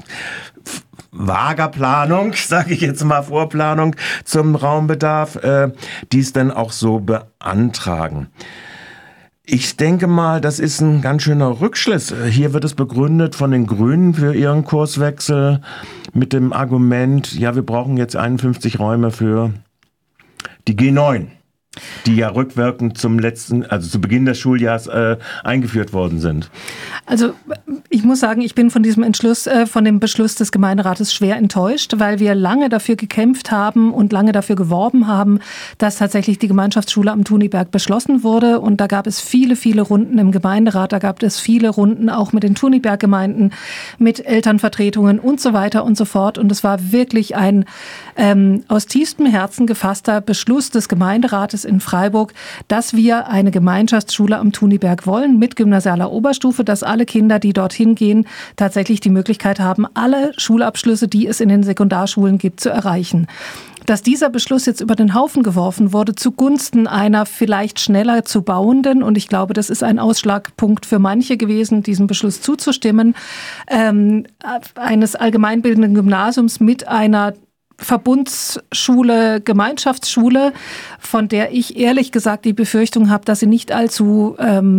Speaker 6: vager Planung, sage ich jetzt mal Vorplanung zum Raumbedarf, dies dann auch so beantragen. Ich denke mal, das ist ein ganz schöner Rückschluss. Hier wird es begründet von den Grünen für ihren Kurswechsel mit dem Argument, ja, wir brauchen jetzt 51 Räume für die G9, die ja rückwirkend zu Beginn des Schuljahres eingeführt worden sind.
Speaker 7: Also ich muss sagen, ich bin von diesem von dem Beschluss des Gemeinderates schwer enttäuscht, weil wir lange dafür gekämpft haben und lange dafür geworben haben, dass tatsächlich die Gemeinschaftsschule am Thuniberg beschlossen wurde. Und da gab es viele, viele Runden im Gemeinderat, da gab es viele Runden auch mit den Thuniberg-Gemeinden, mit Elternvertretungen und so weiter und so fort. Und es war wirklich ein aus tiefstem Herzen gefasster Beschluss des Gemeinderates in Freiburg, dass wir eine Gemeinschaftsschule am Thuniberg wollen mit gymnasialer Oberstufe, dass alle Kinder, die dorthin gehen, tatsächlich die Möglichkeit haben, alle Schulabschlüsse, die es in den Sekundarschulen gibt, zu erreichen. Dass dieser Beschluss jetzt über den Haufen geworfen wurde zugunsten einer vielleicht schneller zu bauenden, und ich glaube, das ist ein Ausschlagpunkt für manche gewesen, diesem Beschluss zuzustimmen, eines allgemeinbildenden Gymnasiums mit einer Verbundsschule, Gemeinschaftsschule, von der ich ehrlich gesagt die Befürchtung habe, dass sie nicht allzu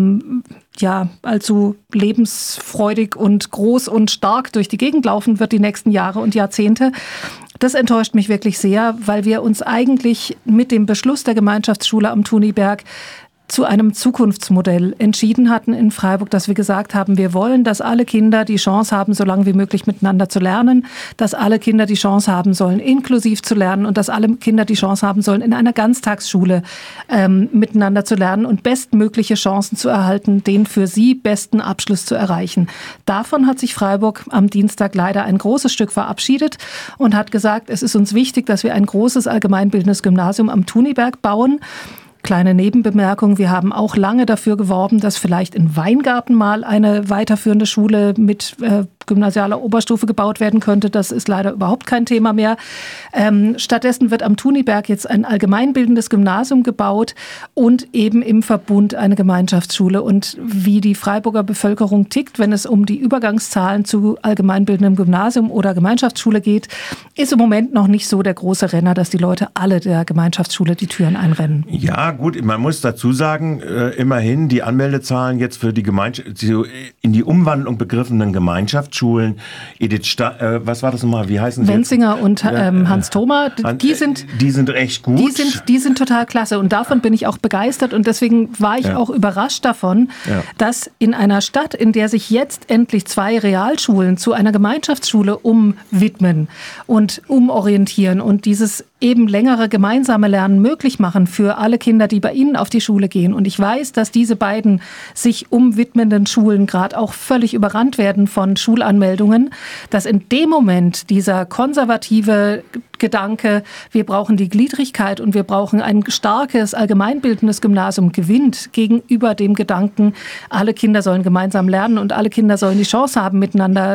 Speaker 7: lebensfreudig und groß und stark durch die Gegend laufen wird die nächsten Jahre und Jahrzehnte. Das enttäuscht mich wirklich sehr, weil wir uns eigentlich mit dem Beschluss der Gemeinschaftsschule am Thuniberg zu einem Zukunftsmodell entschieden hatten in Freiburg, dass wir gesagt haben, wir wollen, dass alle Kinder die Chance haben, so lange wie möglich miteinander zu lernen, dass alle Kinder die Chance haben sollen, inklusiv zu lernen und dass alle Kinder die Chance haben sollen, in einer Ganztagsschule miteinander zu lernen und bestmögliche Chancen zu erhalten, den für sie besten Abschluss zu erreichen. Davon hat sich Freiburg am Dienstag leider ein großes Stück verabschiedet und hat gesagt, es ist uns wichtig, dass wir ein großes allgemeinbildendes Gymnasium am Thuniberg bauen. Kleine Nebenbemerkung, wir haben auch lange dafür geworben, dass vielleicht in Weingarten mal eine weiterführende Schule mit gymnasialer Oberstufe gebaut werden könnte. Das ist leider überhaupt kein Thema mehr. Stattdessen wird am Thuniberg jetzt ein allgemeinbildendes Gymnasium gebaut und eben im Verbund eine Gemeinschaftsschule. Und wie die Freiburger Bevölkerung tickt, wenn es um die Übergangszahlen zu allgemeinbildendem Gymnasium oder Gemeinschaftsschule geht, ist im Moment noch nicht so der große Renner, dass die Leute alle der Gemeinschaftsschule die Türen einrennen.
Speaker 6: Ja, gut, man muss dazu sagen, immerhin die Anmeldezahlen jetzt für die in die Umwandlung begriffenen Gemeinschaftsschulen, was war das nochmal, wie heißen sie?
Speaker 7: Wenzinger und Hans Thoma, die sind
Speaker 6: echt gut.
Speaker 7: Die sind total klasse und davon bin ich auch begeistert und deswegen war ich auch überrascht davon, dass in einer Stadt, in der sich jetzt endlich 2 Realschulen zu einer Gemeinschaftsschule umwidmen und umorientieren und dieses eben längere gemeinsame Lernen möglich machen für alle Kinder, die bei Ihnen auf die Schule gehen. Und ich weiß, dass diese beiden sich umwidmenden Schulen gerade auch völlig überrannt werden von Schulanmeldungen, dass in dem Moment dieser konservative Gedanke, wir brauchen die Gliedrigkeit und wir brauchen ein starkes, allgemeinbildendes Gymnasium gewinnt gegenüber dem Gedanken, alle Kinder sollen gemeinsam lernen und alle Kinder sollen die Chance haben, miteinander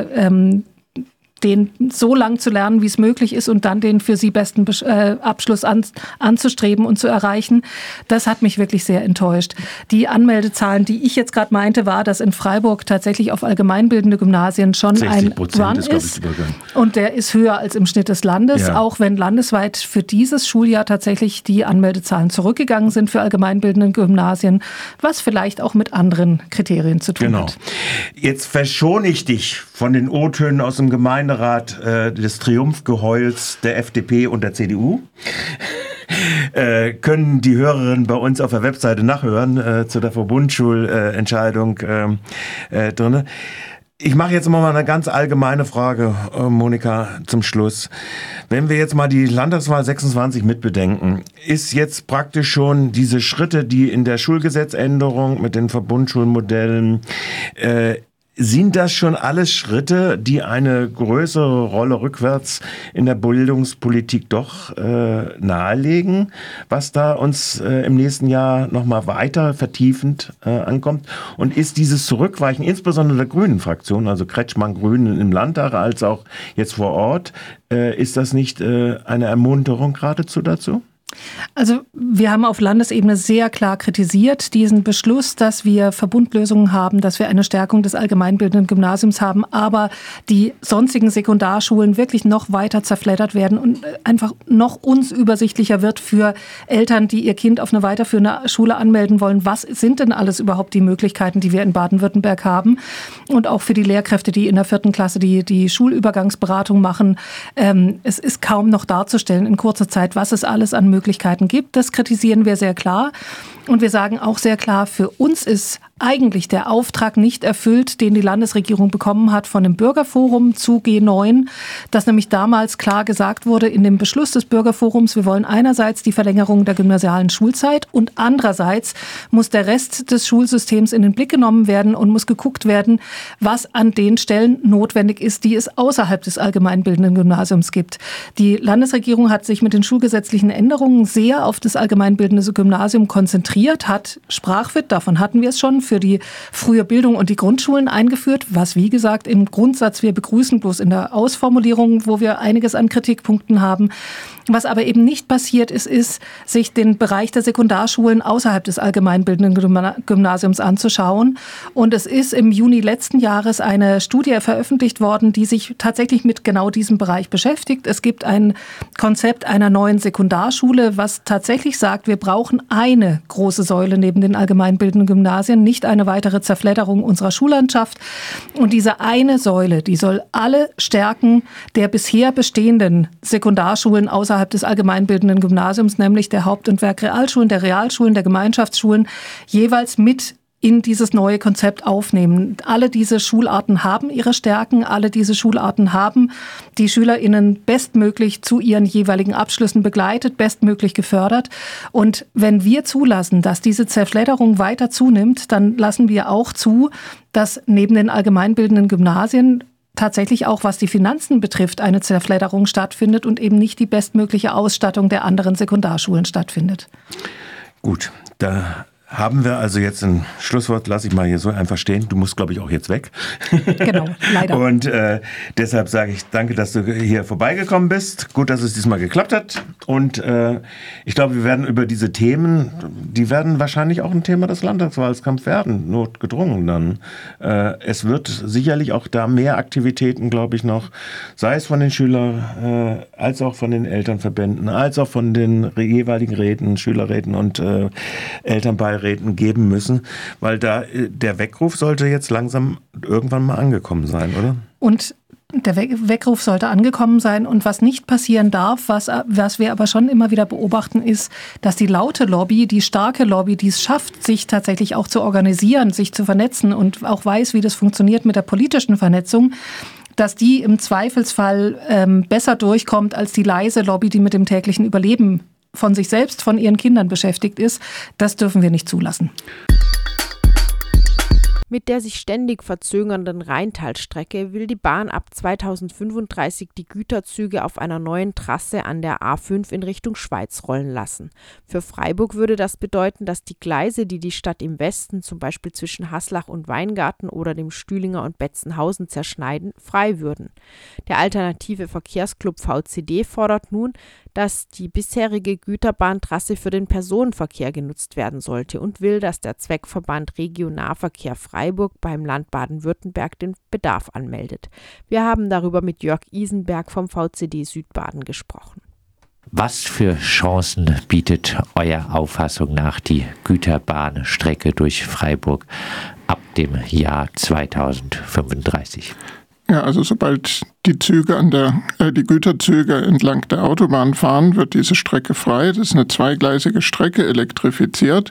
Speaker 7: den so lang zu lernen, wie es möglich ist und dann den für sie besten Abschluss anzustreben und zu erreichen. Das hat mich wirklich sehr enttäuscht. Die Anmeldezahlen, die ich jetzt gerade meinte, war, dass in Freiburg tatsächlich auf allgemeinbildende Gymnasien schon ein Run ist. Und der ist höher als im Schnitt des Landes, auch wenn landesweit für dieses Schuljahr tatsächlich die Anmeldezahlen zurückgegangen sind für allgemeinbildende Gymnasien, was vielleicht auch mit anderen Kriterien zu tun hat.
Speaker 6: Jetzt verschone ich dich von den O-Tönen aus dem Gemeinderat des Triumphgeheuls der FDP und der CDU. Können die Hörerinnen bei uns auf der Webseite nachhören zu der Verbundschulentscheidung drin. Ich mache jetzt mal eine ganz allgemeine Frage, Monika, zum Schluss. Wenn wir jetzt mal die Landtagswahl 26 mitbedenken, ist jetzt praktisch schon diese Schritte, die in der Schulgesetzänderung mit den Verbundschulmodellen sind das schon alles Schritte, die eine größere Rolle rückwärts in der Bildungspolitik doch nahelegen, was da uns im nächsten Jahr nochmal weiter vertiefend ankommt? Und ist dieses Zurückweichen, insbesondere der Grünen-Fraktion, also Kretschmann Grünen im Landtag als auch jetzt vor Ort, ist das nicht eine Ermunterung geradezu dazu?
Speaker 7: Also wir haben auf Landesebene sehr klar kritisiert diesen Beschluss, dass wir Verbundlösungen haben, dass wir eine Stärkung des allgemeinbildenden Gymnasiums haben, aber die sonstigen Sekundarschulen wirklich noch weiter zerfleddert werden und einfach noch unübersichtlicher wird für Eltern, die ihr Kind auf eine weiterführende Schule anmelden wollen. Was sind denn alles überhaupt die Möglichkeiten, die wir in Baden-Württemberg haben? Und auch für die Lehrkräfte, die in der 4. Klasse die Schulübergangsberatung machen. Es ist kaum noch darzustellen in kurzer Zeit, was es alles an Möglichkeiten gibt. Das kritisieren wir sehr klar. Und wir sagen auch sehr klar, für uns ist eigentlich der Auftrag nicht erfüllt, den die Landesregierung bekommen hat von dem Bürgerforum zu G9, dass nämlich damals klar gesagt wurde in dem Beschluss des Bürgerforums, wir wollen einerseits die Verlängerung der gymnasialen Schulzeit und andererseits muss der Rest des Schulsystems in den Blick genommen werden und muss geguckt werden, was an den Stellen notwendig ist, die es außerhalb des allgemeinbildenden Gymnasiums gibt. Die Landesregierung hat sich mit den schulgesetzlichen Änderungen sehr auf das allgemeinbildende Gymnasium konzentriert, hat Sprachwit, davon hatten wir es schon, für die frühe Bildung und die Grundschulen eingeführt, was wie gesagt im Grundsatz wir begrüßen, bloß in der Ausformulierung, wo wir einiges an Kritikpunkten haben. Was aber eben nicht passiert ist, sich den Bereich der Sekundarschulen außerhalb des allgemeinbildenden Gymnasiums anzuschauen. Und es ist im Juni letzten Jahres eine Studie veröffentlicht worden, die sich tatsächlich mit genau diesem Bereich beschäftigt. Es gibt ein Konzept einer neuen Sekundarschule, was tatsächlich sagt, wir brauchen eine große Säule neben den allgemeinbildenden Gymnasien, nicht eine weitere Zerfledderung unserer Schullandschaft. Und diese eine Säule, die soll alle Stärken der bisher bestehenden Sekundarschulen außerhalb des allgemeinbildenden Gymnasiums, nämlich der Haupt- und Werkrealschulen, der Realschulen, der Gemeinschaftsschulen, jeweils mit in dieses neue Konzept aufnehmen. Alle diese Schularten haben ihre Stärken, alle diese Schularten haben die SchülerInnen bestmöglich zu ihren jeweiligen Abschlüssen begleitet, bestmöglich gefördert. Und wenn wir zulassen, dass diese Zerfledderung weiter zunimmt, dann lassen wir auch zu, dass neben den allgemeinbildenden Gymnasien tatsächlich auch, was die Finanzen betrifft, eine Zerfledderung stattfindet und eben nicht die bestmögliche Ausstattung der anderen Sekundarschulen stattfindet.
Speaker 6: Gut, da haben wir also jetzt ein Schlusswort, lasse ich mal hier so einfach stehen. Du musst, glaube ich, auch jetzt weg.
Speaker 7: Genau, leider.
Speaker 6: Und deshalb sage ich danke, dass du hier vorbeigekommen bist. Gut, dass es diesmal geklappt hat. Und ich glaube, wir werden über diese Themen, die werden wahrscheinlich auch ein Thema des Landtagswahlkampfs werden, notgedrungen dann. Es wird sicherlich auch da mehr Aktivitäten, glaube ich, noch, sei es von den Schülern, als auch von den Elternverbänden, als auch von den jeweiligen Räten, Schülerräten und Elternbeiräten geben müssen, weil da der Weckruf sollte jetzt langsam irgendwann mal angekommen sein, oder?
Speaker 7: Und der Weckruf sollte angekommen sein. Und was nicht passieren darf, was wir aber schon immer wieder beobachten, ist, dass die laute Lobby, die starke Lobby, die es schafft, sich tatsächlich auch zu organisieren, sich zu vernetzen und auch weiß, wie das funktioniert mit der politischen Vernetzung, dass die im Zweifelsfall besser durchkommt als die leise Lobby, die mit dem täglichen Überleben von sich selbst, von ihren Kindern beschäftigt ist. Das dürfen wir nicht zulassen.
Speaker 2: Mit der sich ständig verzögernden Rheintalstrecke will die Bahn ab 2035 die Güterzüge auf einer neuen Trasse an der A5 in Richtung Schweiz rollen lassen. Für Freiburg würde das bedeuten, dass die Gleise, die die Stadt im Westen, zum Beispiel zwischen Haslach und Weingarten oder dem Stühlinger und Betzenhausen zerschneiden, frei würden. Der alternative Verkehrsclub VCD fordert nun, dass die bisherige Güterbahntrasse für den Personenverkehr genutzt werden sollte und will, dass der Zweckverband Regionalverkehr Freiburg beim Land Baden-Württemberg den Bedarf anmeldet. Wir haben darüber mit Jörg Isenberg vom VCD Südbaden gesprochen.
Speaker 1: Was für Chancen bietet eurer Auffassung nach die Güterbahnstrecke durch Freiburg ab dem Jahr 2035?
Speaker 8: Ja, also sobald die Züge die Güterzüge entlang der Autobahn fahren, wird diese Strecke frei. Das ist eine zweigleisige Strecke, elektrifiziert,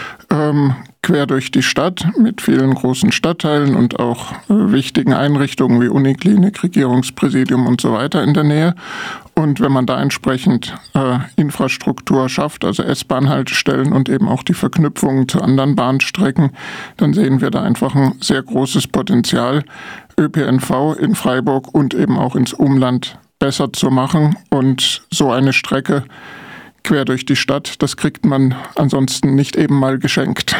Speaker 8: quer durch die Stadt mit vielen großen Stadtteilen und auch wichtigen Einrichtungen wie Uniklinik, Regierungspräsidium und so weiter in der Nähe. Und wenn man da entsprechend Infrastruktur schafft, also S-Bahn-Haltestellen und eben auch die Verknüpfungen zu anderen Bahnstrecken, dann sehen wir da einfach ein sehr großes Potenzial, ÖPNV in Freiburg und eben auch ins Umland besser zu machen. Und so eine Strecke quer durch die Stadt, das kriegt man ansonsten nicht eben mal geschenkt.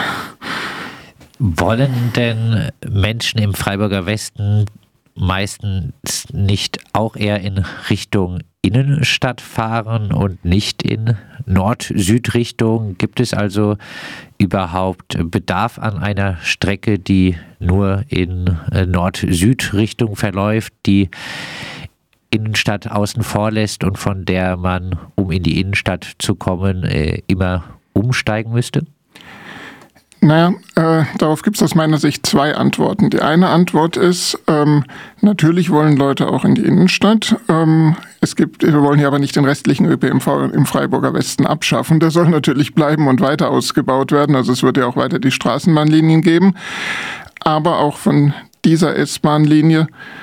Speaker 1: Wollen denn Menschen im Freiburger Westen meistens nicht auch eher in Richtung Innenstadt fahren und nicht in Nord-Süd-Richtung? Gibt es also überhaupt Bedarf an einer Strecke, die nur in Nord-Süd-Richtung verläuft, die Innenstadt außen vor lässt und von der man, um in die Innenstadt zu kommen, immer umsteigen müsste?
Speaker 8: Naja, darauf gibt es aus meiner Sicht zwei Antworten. Die eine Antwort ist, natürlich wollen Leute auch in die Innenstadt. Wir wollen hier aber nicht den restlichen ÖPNV im Freiburger Westen abschaffen. Der soll natürlich bleiben und weiter ausgebaut werden. Also es wird ja auch weiter die Straßenbahnlinien geben. Aber auch von dieser S-Bahn-Linie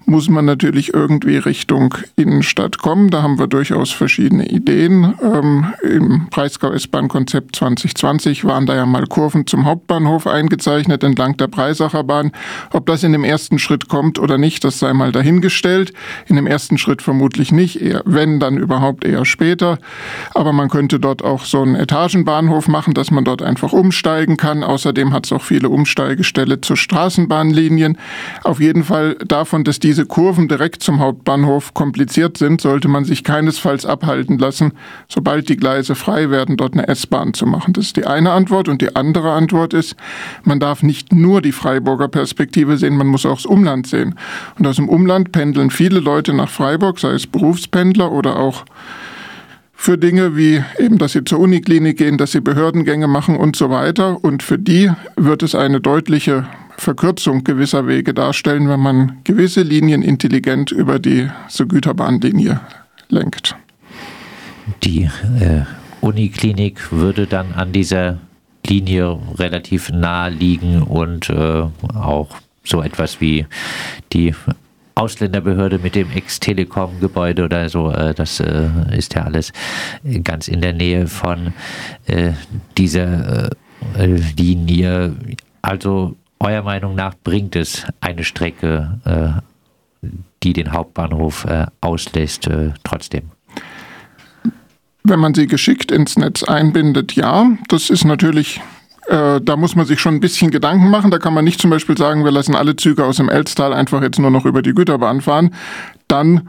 Speaker 8: muss man natürlich irgendwie Richtung Innenstadt kommen. Da haben wir durchaus verschiedene Ideen. Im Breisgau-S-Bahn-Konzept 2020 waren da ja mal Kurven zum Hauptbahnhof eingezeichnet entlang der Breisacher Bahn. Ob das in dem ersten Schritt kommt oder nicht, das sei mal dahingestellt. In dem ersten Schritt vermutlich nicht, eher, wenn dann überhaupt eher später. Aber man könnte dort auch so einen Etagenbahnhof machen, dass man dort einfach umsteigen kann. Außerdem hat es auch viele Umsteigestelle zu Straßenbahnlinien. Auf jeden Fall davon, dass diese Kurven direkt zum Hauptbahnhof kompliziert sind, sollte man sich keinesfalls abhalten lassen, sobald die Gleise frei werden, dort eine S-Bahn zu machen. Das ist die eine Antwort. Und die andere Antwort ist, man darf nicht nur die Freiburger Perspektive sehen, man muss auch das Umland sehen. Und aus dem Umland pendeln viele Leute nach Freiburg, sei es Berufspendler oder auch für Dinge wie eben, dass sie zur Uniklinik gehen, dass sie Behördengänge machen und so weiter. Und für die wird es eine deutliche Verkürzung gewisser Wege darstellen, wenn man gewisse Linien intelligent über diese Güterbahnlinie lenkt.
Speaker 1: Die Uniklinik würde dann an dieser Linie relativ nahe liegen und auch so etwas wie die Ausländerbehörde mit dem Ex-Telekom-Gebäude oder so, das ist ja alles ganz in der Nähe von dieser Linie. Also eurer Meinung nach bringt es eine Strecke, die den Hauptbahnhof auslässt, trotzdem?
Speaker 8: Wenn man sie geschickt ins Netz einbindet, ja. Das ist natürlich, da muss man sich schon ein bisschen Gedanken machen. Da kann man nicht zum Beispiel sagen, wir lassen alle Züge aus dem Elztal einfach jetzt nur noch über die Güterbahn fahren. Dann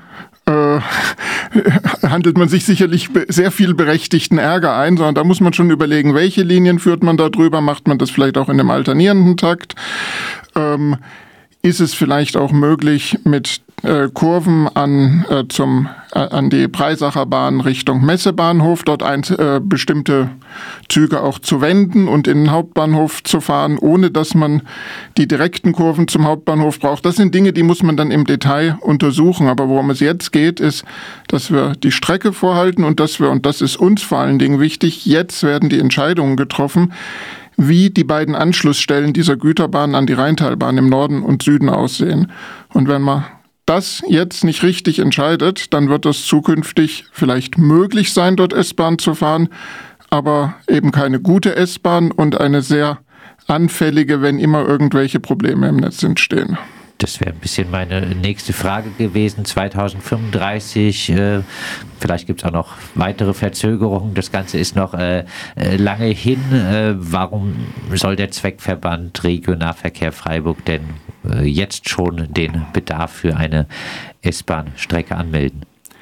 Speaker 8: handelt man sich sicherlich sehr viel berechtigten Ärger ein, sondern da muss man schon überlegen, welche Linien führt man da drüber, macht man das vielleicht auch in einem alternierenden Takt. Ist es vielleicht auch möglich, mit Kurven an die Breisacher Bahn Richtung Messebahnhof, dort bestimmte Züge auch zu wenden und in den Hauptbahnhof zu fahren, ohne dass man die direkten Kurven zum Hauptbahnhof braucht. Das sind Dinge, die muss man dann im Detail untersuchen. Aber worum es jetzt geht, ist, dass wir die Strecke vorhalten und dass wir, und das ist uns vor allen Dingen wichtig, jetzt werden die Entscheidungen getroffen, wie die beiden Anschlussstellen dieser Güterbahn an die Rheintalbahn im Norden und Süden aussehen. Und wenn man das jetzt nicht richtig entscheidet, dann wird es zukünftig vielleicht möglich sein, dort S-Bahn zu fahren, aber eben keine gute S-Bahn und eine sehr anfällige, wenn immer irgendwelche Probleme im Netz entstehen.
Speaker 1: Das wäre ein bisschen meine nächste Frage gewesen. 2035, vielleicht gibt es auch noch weitere Verzögerungen. Das Ganze ist noch lange hin. Warum soll der Zweckverband Regionalverkehr Freiburg denn jetzt schon den Bedarf für eine S-Bahn-Strecke anmelden?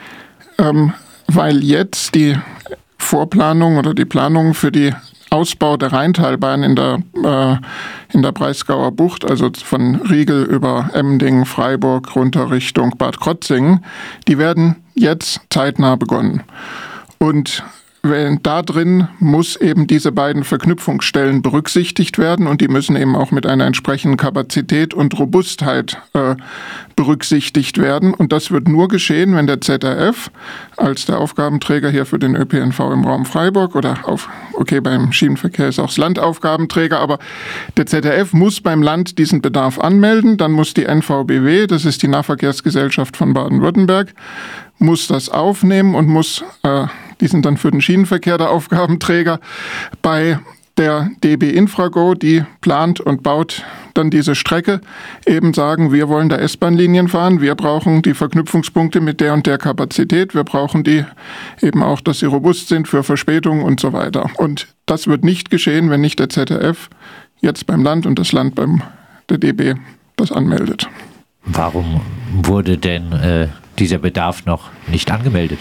Speaker 8: Weil jetzt die Vorplanung oder die Planung für die Ausbau der Rheintalbahn in der Breisgauer Bucht, also von Riegel über Emding, Freiburg runter Richtung Bad Krotzingen, die werden jetzt zeitnah begonnen. Und da drin muss eben diese beiden Verknüpfungsstellen berücksichtigt werden und die müssen eben auch mit einer entsprechenden Kapazität und Robustheit berücksichtigt werden. Und das wird nur geschehen, wenn der ZRF als der Aufgabenträger hier für den ÖPNV im Raum Freiburg oder beim Schienenverkehr ist auch das Land Aufgabenträger, aber der ZRF muss beim Land diesen Bedarf anmelden. Dann muss die NVBW, das ist die Nahverkehrsgesellschaft von Baden-Württemberg, muss das aufnehmen und muss, die sind dann für den Schienenverkehr der Aufgabenträger, bei der DB Infrago, die plant und baut dann diese Strecke, eben sagen, wir wollen da S-Bahn-Linien fahren, wir brauchen die Verknüpfungspunkte mit der und der Kapazität, wir brauchen die eben auch, dass sie robust sind für Verspätungen und so weiter. Und das wird nicht geschehen, wenn nicht der ZRF jetzt beim Land und das Land beim der DB das anmeldet.
Speaker 1: Warum wurde denn dieser Bedarf noch nicht angemeldet?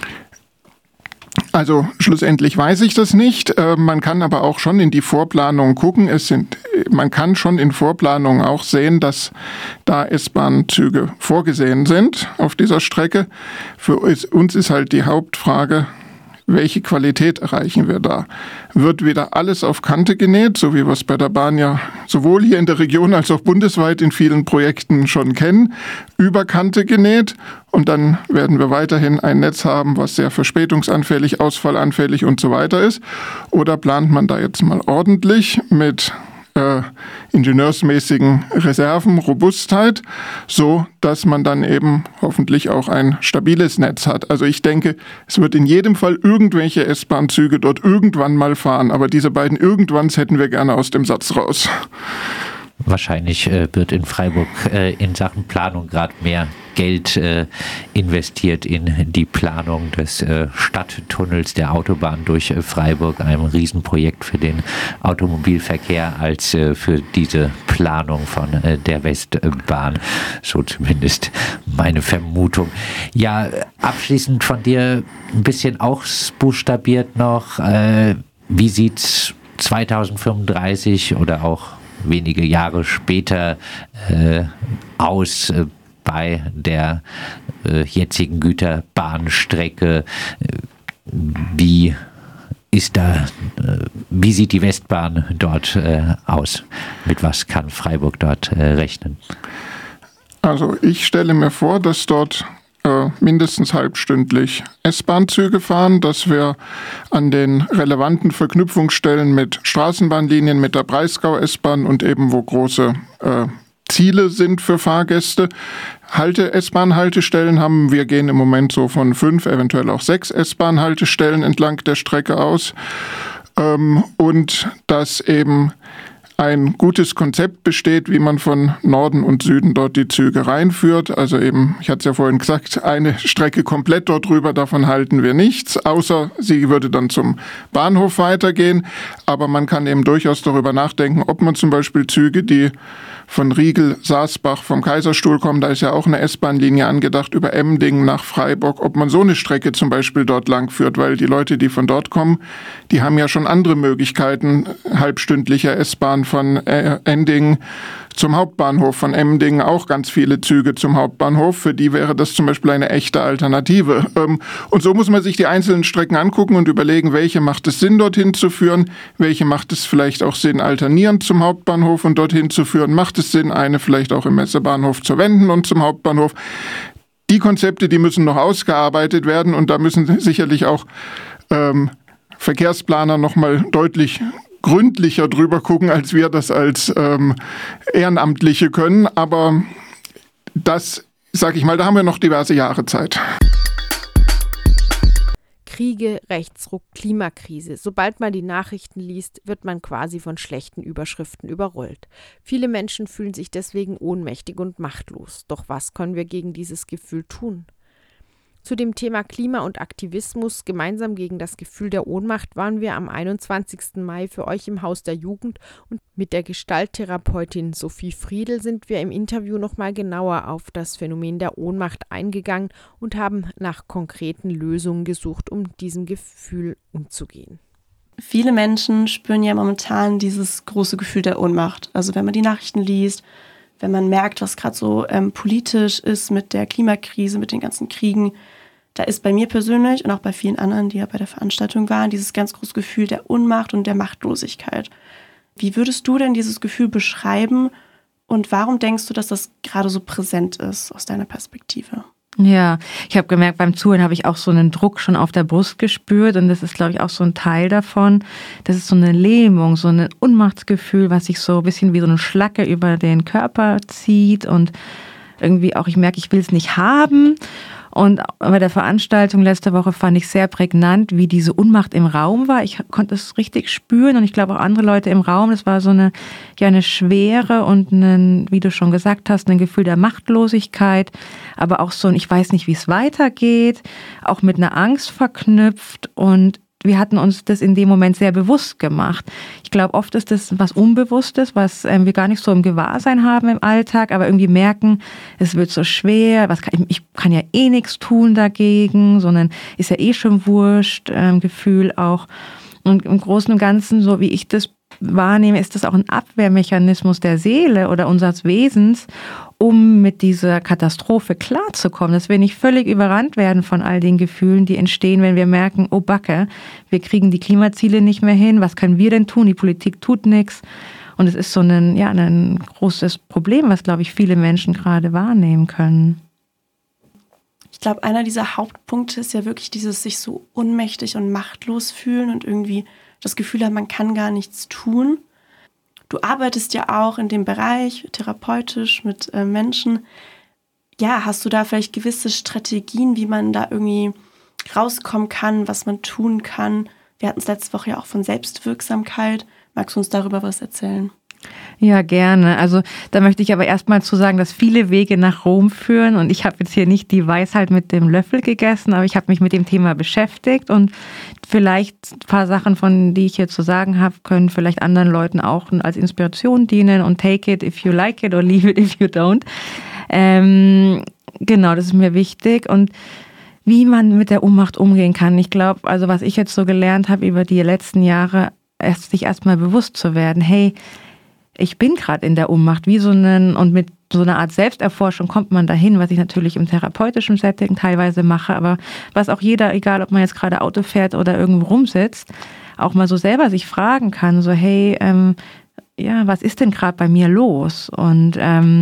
Speaker 8: Also schlussendlich weiß ich das nicht. Man kann aber auch schon in die Vorplanung gucken. Man kann schon in Vorplanungen auch sehen, dass da S-Bahn-Züge vorgesehen sind auf dieser Strecke. Für uns ist halt die Hauptfrage, welche Qualität erreichen wir da? Wird wieder alles auf Kante genäht, so wie wir es bei der Bahn ja sowohl hier in der Region als auch bundesweit in vielen Projekten schon kennen, über Kante genäht und dann werden wir weiterhin ein Netz haben, was sehr verspätungsanfällig, ausfallanfällig und so weiter ist? Oder plant man da jetzt mal ordentlich mit ingenieursmäßigen Reserven, Robustheit, so dass man dann eben hoffentlich auch ein stabiles Netz hat. Also ich denke, es wird in jedem Fall irgendwelche S-Bahn-Züge dort irgendwann mal fahren, aber diese beiden Irgendwanns hätten wir gerne aus dem Satz raus.
Speaker 1: Wahrscheinlich wird in Freiburg in Sachen Planung gerade mehr Geld investiert in die Planung des Stadttunnels der Autobahn durch Freiburg, einem Riesenprojekt für den Automobilverkehr, als für diese Planung von der Westbahn. So zumindest meine Vermutung. Ja, abschließend von dir ein bisschen ausbuchstabiert noch. Wie sieht's 2035 oder auch wenige Jahre später aus bei der jetzigen Güterbahnstrecke? Wie sieht die Westbahn dort aus? Mit was kann Freiburg dort rechnen?
Speaker 8: Also ich stelle mir vor, dass dort mindestens halbstündlich S-Bahn-Züge fahren, dass wir an den relevanten Verknüpfungsstellen mit Straßenbahnlinien, mit der Breisgau-S-Bahn und eben wo große Ziele sind für Fahrgäste, S-Bahn-Haltestellen haben. Wir gehen im Moment so von 5, eventuell auch 6 S-Bahn-Haltestellen entlang der Strecke aus. Und dass eben ein gutes Konzept besteht, wie man von Norden und Süden dort die Züge reinführt. Also eben, ich hatte es ja vorhin gesagt, eine Strecke komplett dort drüber, davon halten wir nichts, außer sie würde dann zum Bahnhof weitergehen. Aber man kann eben durchaus darüber nachdenken, ob man zum Beispiel Züge, die von Riegel, Saasbach, vom Kaiserstuhl kommen, da ist ja auch eine S-Bahn-Linie angedacht, über Emdingen nach Freiburg, ob man so eine Strecke zum Beispiel dort lang führt, weil die Leute, die von dort kommen, die haben ja schon andere Möglichkeiten, halbstündlicher S-Bahn von Endingen zum Hauptbahnhof, von Emdingen auch ganz viele Züge zum Hauptbahnhof. Für die wäre das zum Beispiel eine echte Alternative. Und so muss man sich die einzelnen Strecken angucken und überlegen, welche macht es Sinn, dorthin zu führen, welche macht es vielleicht auch Sinn, alternierend zum Hauptbahnhof und dorthin zu führen, macht es Sinn, eine vielleicht auch im Messebahnhof zu wenden und zum Hauptbahnhof. Die Konzepte, die müssen noch ausgearbeitet werden und da müssen sicherlich auch Verkehrsplaner nochmal deutlich gründlicher drüber gucken, als wir das als Ehrenamtliche können. Aber das, sag ich mal, da haben wir noch diverse Jahre Zeit.
Speaker 2: Kriege, Rechtsruck, Klimakrise. Sobald man die Nachrichten liest, wird man quasi von schlechten Überschriften überrollt. Viele Menschen fühlen sich deswegen ohnmächtig und machtlos. Doch was können wir gegen dieses Gefühl tun? Zu dem Thema Klima und Aktivismus gemeinsam gegen das Gefühl der Ohnmacht waren wir am 21. Mai für euch im Haus der Jugend und mit der Gestalttherapeutin Sophie Friedl sind wir im Interview nochmal genauer auf das Phänomen der Ohnmacht eingegangen und haben nach konkreten Lösungen gesucht, um diesem Gefühl umzugehen.
Speaker 9: Viele Menschen spüren ja momentan dieses große Gefühl der Ohnmacht. Also wenn man die Nachrichten liest, wenn man merkt, was gerade so politisch ist mit der Klimakrise, mit den ganzen Kriegen, da ist bei mir persönlich und auch bei vielen anderen, die ja bei der Veranstaltung waren, dieses ganz große Gefühl der Ohnmacht und der Machtlosigkeit. Wie würdest du denn dieses Gefühl beschreiben und warum denkst du, dass das gerade so präsent ist aus deiner Perspektive?
Speaker 10: Ja, ich habe gemerkt, beim Zuhören habe ich auch so einen Druck schon auf der Brust gespürt und das ist, glaube ich, auch so ein Teil davon. Das ist so eine Lähmung, so ein Unmachtsgefühl, was sich so ein bisschen wie so eine Schlacke über den Körper zieht und irgendwie auch, ich merke, ich will es nicht haben. Und bei der Veranstaltung letzte Woche fand ich sehr prägnant, wie diese Unmacht im Raum war. Ich konnte es richtig spüren und ich glaube auch andere Leute im Raum. Das war so eine Schwere und wie du schon gesagt hast, ein Gefühl der Machtlosigkeit, aber auch so ein, ich weiß nicht, wie es weitergeht, auch mit einer Angst verknüpft und wir hatten uns das in dem Moment sehr bewusst gemacht. Ich glaube, oft ist das was Unbewusstes, was wir gar nicht so im Gewahrsein haben im Alltag, aber irgendwie merken, es wird so schwer, ich kann ja eh nichts tun dagegen, sondern ist ja eh schon wurscht, Gefühl auch. Und im Großen und Ganzen, so wie ich das wahrnehme, ist das auch ein Abwehrmechanismus der Seele oder unseres Wesens, um mit dieser Katastrophe klarzukommen, dass wir nicht völlig überrannt werden von all den Gefühlen, die entstehen, wenn wir merken, oh Backe, wir kriegen die Klimaziele nicht mehr hin, was können wir denn tun? Die Politik tut nichts. Und es ist so ein großes Problem, was, glaube ich, viele Menschen gerade wahrnehmen können.
Speaker 9: Ich glaube, einer dieser Hauptpunkte ist ja wirklich dieses sich so ohnmächtig und machtlos fühlen und irgendwie das Gefühl haben, man kann gar nichts tun. Du arbeitest ja auch in dem Bereich therapeutisch mit Menschen. Ja, hast du da vielleicht gewisse Strategien, wie man da irgendwie rauskommen kann, was man tun kann? Wir hatten es letzte Woche ja auch von Selbstwirksamkeit. Magst du uns darüber was erzählen?
Speaker 10: Ja, gerne. Also da möchte ich aber erstmal zu sagen, dass viele Wege nach Rom führen und ich habe jetzt hier nicht die Weisheit mit dem Löffel gegessen, aber ich habe mich mit dem Thema beschäftigt und vielleicht ein paar Sachen, von die ich hier zu sagen habe, können vielleicht anderen Leuten auch als Inspiration dienen und take it if you like it or leave it if you don't. Genau, das ist mir wichtig und wie man mit der Ohnmacht umgehen kann. Ich glaube, also was ich jetzt so gelernt habe über die letzten Jahre, sich erstmal bewusst zu werden, hey, ich bin gerade in der Ohnmacht, und mit so einer Art Selbsterforschung kommt man dahin, was ich natürlich im therapeutischen Setting teilweise mache, aber was auch jeder, egal ob man jetzt gerade Auto fährt oder irgendwo rumsitzt, auch mal so selber sich fragen kann, so hey, was ist denn gerade bei mir los? Und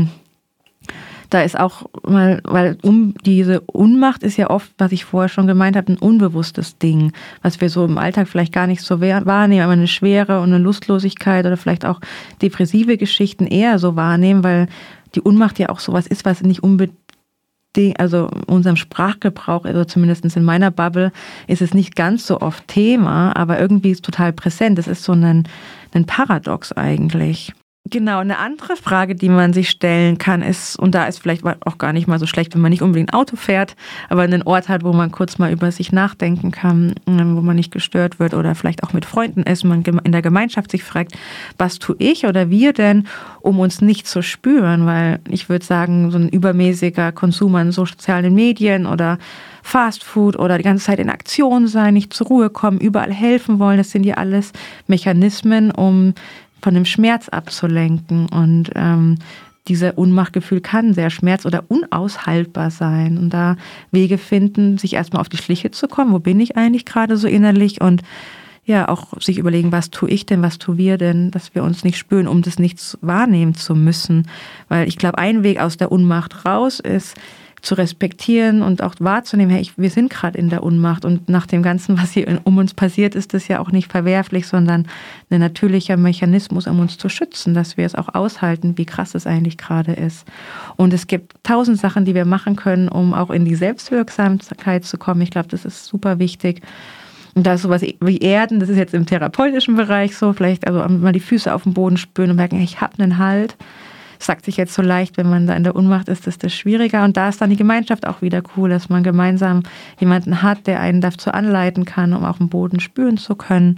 Speaker 10: da ist auch mal, weil diese Ohnmacht ist ja oft, was ich vorher schon gemeint habe, ein unbewusstes Ding, was wir so im Alltag vielleicht gar nicht so wahrnehmen, aber eine Schwere und eine Lustlosigkeit oder vielleicht auch depressive Geschichten eher so wahrnehmen, weil die Ohnmacht ja auch sowas ist, was nicht unbedingt, also in unserem Sprachgebrauch, also zumindest in meiner Bubble, ist es nicht ganz so oft Thema, aber irgendwie ist es total präsent. Das ist so ein Paradox eigentlich. Genau, eine andere Frage, die man sich stellen kann, ist, und da ist vielleicht auch gar nicht mal so schlecht, wenn man nicht unbedingt Auto fährt, aber einen Ort hat, wo man kurz mal über sich nachdenken kann, wo man nicht gestört wird oder vielleicht auch mit Freunden ist, man in der Gemeinschaft sich fragt, was tue ich oder wir denn, um uns nicht zu spüren, weil ich würde sagen, so ein übermäßiger Konsum an sozialen Medien oder Fast Food oder die ganze Zeit in Aktion sein, nicht zur Ruhe kommen, überall helfen wollen, das sind ja alles Mechanismen, um von dem Schmerz abzulenken. Und dieser Ohnmachtgefühl kann sehr schmerz- oder unaushaltbar sein. Und da Wege finden, sich erstmal auf die Schliche zu kommen. Wo bin ich eigentlich gerade so innerlich? Und ja, auch sich überlegen, was tue ich denn, was tun wir denn, dass wir uns nicht spüren, um das nicht wahrnehmen zu müssen. Weil ich glaube, ein Weg aus der Ohnmacht raus ist, zu respektieren und auch wahrzunehmen, hey, wir sind gerade in der Ohnmacht und nach dem Ganzen, was hier um uns passiert, ist das ja auch nicht verwerflich, sondern ein natürlicher Mechanismus, um uns zu schützen, dass wir es auch aushalten, wie krass es eigentlich gerade ist. Und es gibt 1000 Sachen, die wir machen können, um auch in die Selbstwirksamkeit zu kommen. Ich glaube, das ist super wichtig. Und da ist sowas wie Erden, das ist jetzt im therapeutischen Bereich so, vielleicht also mal die Füße auf dem Boden spüren und merken, hey, ich habe einen Halt. Sagt sich jetzt so leicht, wenn man da in der Ohnmacht ist das schwieriger. Und da ist dann die Gemeinschaft auch wieder cool, dass man gemeinsam jemanden hat, der einen dazu anleiten kann, um auf dem Boden spüren zu können.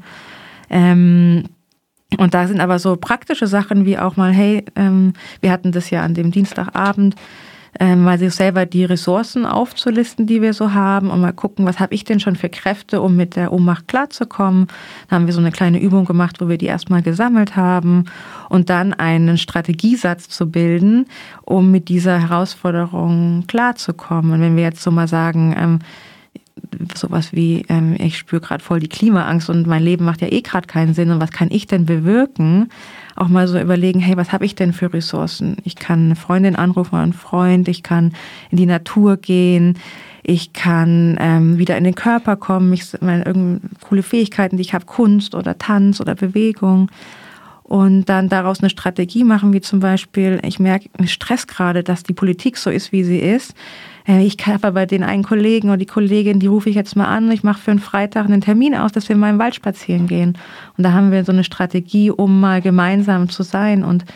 Speaker 10: Und da sind aber so praktische Sachen wie auch mal, hey, wir hatten das ja an dem Dienstagabend, mal sich selber die Ressourcen aufzulisten, die wir so haben und mal gucken, was habe ich denn schon für Kräfte, um mit der Ohnmacht klarzukommen. Da haben wir so eine kleine Übung gemacht, wo wir die erstmal gesammelt haben und dann einen Strategiesatz zu bilden, um mit dieser Herausforderung klarzukommen. Und wenn wir jetzt so mal sagen, sowas wie, ich spüre gerade voll die Klimaangst und mein Leben macht ja eh gerade keinen Sinn und was kann ich denn bewirken? Auch mal so überlegen, hey, was habe ich denn für Ressourcen? Ich kann eine Freundin anrufen oder einen Freund, ich kann in die Natur gehen, ich kann wieder in den Körper kommen, irgendeine coole Fähigkeiten, die ich habe, Kunst oder Tanz oder Bewegung. Und dann daraus eine Strategie machen, wie zum Beispiel, ich merke Stress gerade, dass die Politik so ist, wie sie ist. Ich habe aber den einen Kollegen oder die Kollegin, die rufe ich jetzt mal an, ich mache für einen Freitag einen Termin aus, dass wir mal im Wald spazieren gehen. Und da haben wir so eine Strategie, um mal gemeinsam zu sein und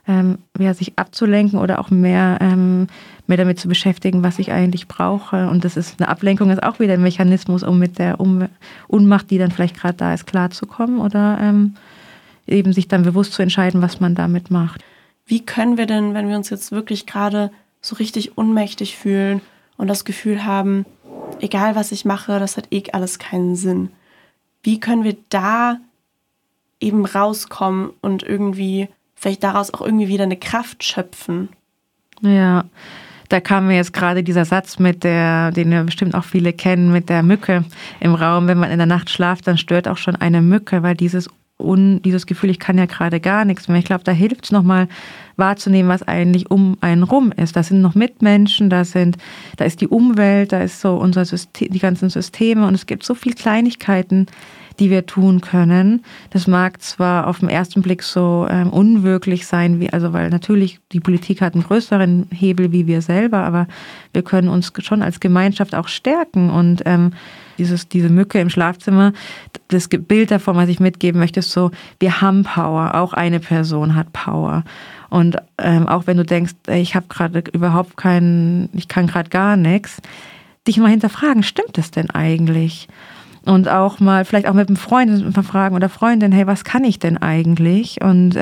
Speaker 10: sich abzulenken oder auch mehr damit zu beschäftigen, was ich eigentlich brauche. Und das ist eine Ablenkung, ist auch wieder ein Mechanismus, um mit der Ohnmacht, die dann vielleicht gerade da ist, klarzukommen oder eben sich dann bewusst zu entscheiden, was man damit macht.
Speaker 9: Wie können wir denn, wenn wir uns jetzt wirklich gerade so richtig ohnmächtig fühlen und das Gefühl haben, egal was ich mache, das hat eh alles keinen Sinn. Wie können wir da eben rauskommen und irgendwie vielleicht daraus auch irgendwie wieder eine Kraft schöpfen?
Speaker 10: Ja, da kam mir jetzt gerade dieser Satz den ja bestimmt auch viele kennen, mit der Mücke im Raum. Wenn man in der Nacht schlaft, dann stört auch schon eine Mücke, weil dieses Gefühl, ich kann ja gerade gar nichts mehr. Ich glaube, da hilft es nochmal wahrzunehmen, was eigentlich um einen rum ist. Da sind noch Mitmenschen, da ist die Umwelt, da ist so unser System, die ganzen Systeme und es gibt so viele Kleinigkeiten, die wir tun können. Das mag zwar auf den ersten Blick so unwirklich sein, weil natürlich die Politik hat einen größeren Hebel wie wir selber, aber wir können uns schon als Gemeinschaft auch stärken. Und diese Mücke im Schlafzimmer, das Bild davon, was ich mitgeben möchte, ist so, wir haben Power, auch eine Person hat Power. Und auch wenn du denkst, ich habe gerade ich kann gerade gar nichts, dich mal hinterfragen, stimmt das denn eigentlich? Und auch mal, vielleicht auch mit einem Freund fragen oder Freundin, hey, was kann ich denn eigentlich? Und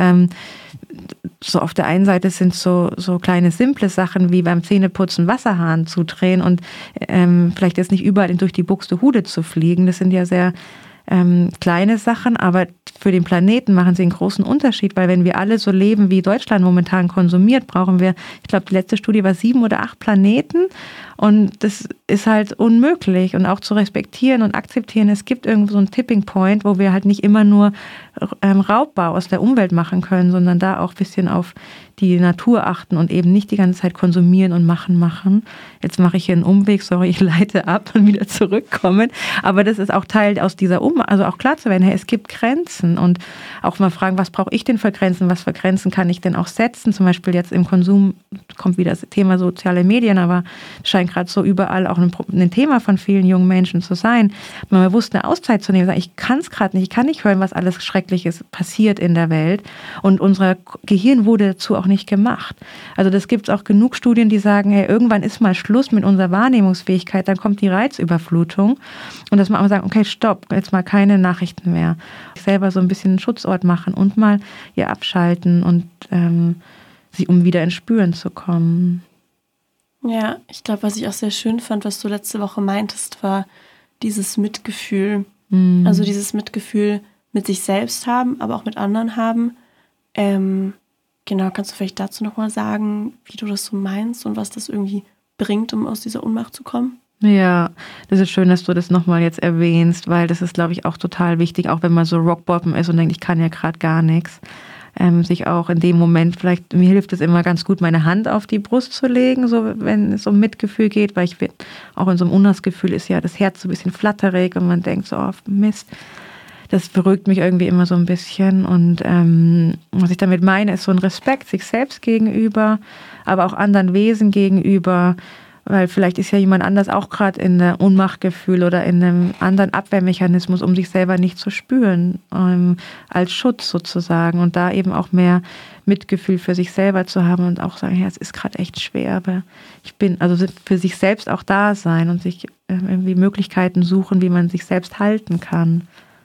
Speaker 10: so auf der einen Seite sind so kleine simple Sachen wie beim Zähneputzen Wasserhahn zudrehen und vielleicht jetzt nicht überall durch die Buxtehude zu fliegen. Das sind ja sehr kleine Sachen, aber für den Planeten machen sie einen großen Unterschied, weil wenn wir alle so leben, wie Deutschland momentan konsumiert, brauchen wir, ich glaube, die letzte Studie war 7 oder 8 Planeten und das ist halt unmöglich und auch zu respektieren und akzeptieren, es gibt irgendwo so einen Tipping Point, wo wir halt nicht immer nur Raubbau aus der Umwelt machen können, sondern da auch ein bisschen auf die Natur achten und eben nicht die ganze Zeit konsumieren und machen. Jetzt mache ich hier einen Umweg, sorry, ich leite ab und wieder zurückkommen. Aber das ist auch Teil aus dieser also auch klar zu werden, hey, es gibt Grenzen und auch mal fragen, was brauche ich denn für Grenzen, was für Grenzen kann ich denn auch setzen? Zum Beispiel jetzt im Konsum kommt wieder das Thema soziale Medien, aber es scheint gerade so überall auch ein Thema von vielen jungen Menschen zu sein. Mal bewusst eine Auszeit zu nehmen, sagen, ich kann es gerade nicht, ich kann nicht hören, was alles Schreckliches passiert in der Welt und unser Gehirn wurde dazu auch nicht gemacht. Also das gibt es auch genug Studien, die sagen, hey, irgendwann ist mal Schluss mit unserer Wahrnehmungsfähigkeit, dann kommt die Reizüberflutung und dass man auch sagen, okay, stopp, jetzt mal keine Nachrichten mehr. Selber so ein bisschen einen Schutzort machen und mal hier abschalten und um wieder ins Spüren zu kommen.
Speaker 9: Ja, ich glaube, was ich auch sehr schön fand, was du letzte Woche meintest, war dieses Mitgefühl. Also dieses Mitgefühl mit sich selbst haben, aber auch mit anderen haben. Genau, kannst du vielleicht dazu nochmal sagen, wie du das so meinst und was das irgendwie bringt, um aus dieser Ohnmacht zu kommen?
Speaker 10: Ja, das ist schön, dass du das nochmal jetzt erwähnst, weil das ist, glaube ich, auch total wichtig, auch wenn man so Rockbottom ist und denkt, ich kann ja gerade gar nichts, sich auch in dem Moment, vielleicht, mir hilft es immer ganz gut, meine Hand auf die Brust zu legen, so wenn es um Mitgefühl geht, weil auch in so einem Unheilsgefühl ist ja das Herz so ein bisschen flatterig und man denkt so, oh Mist, das beruhigt mich irgendwie immer so ein bisschen und was ich damit meine, ist so ein Respekt sich selbst gegenüber, aber auch anderen Wesen gegenüber, weil vielleicht ist ja jemand anders auch gerade in einem Ohnmachtgefühl oder in einem anderen Abwehrmechanismus, um sich selber nicht zu spüren, als Schutz sozusagen und da eben auch mehr Mitgefühl für sich selber zu haben und auch sagen, ja, es ist gerade echt schwer, aber also für sich selbst auch da sein und sich irgendwie Möglichkeiten suchen, wie man sich selbst halten kann.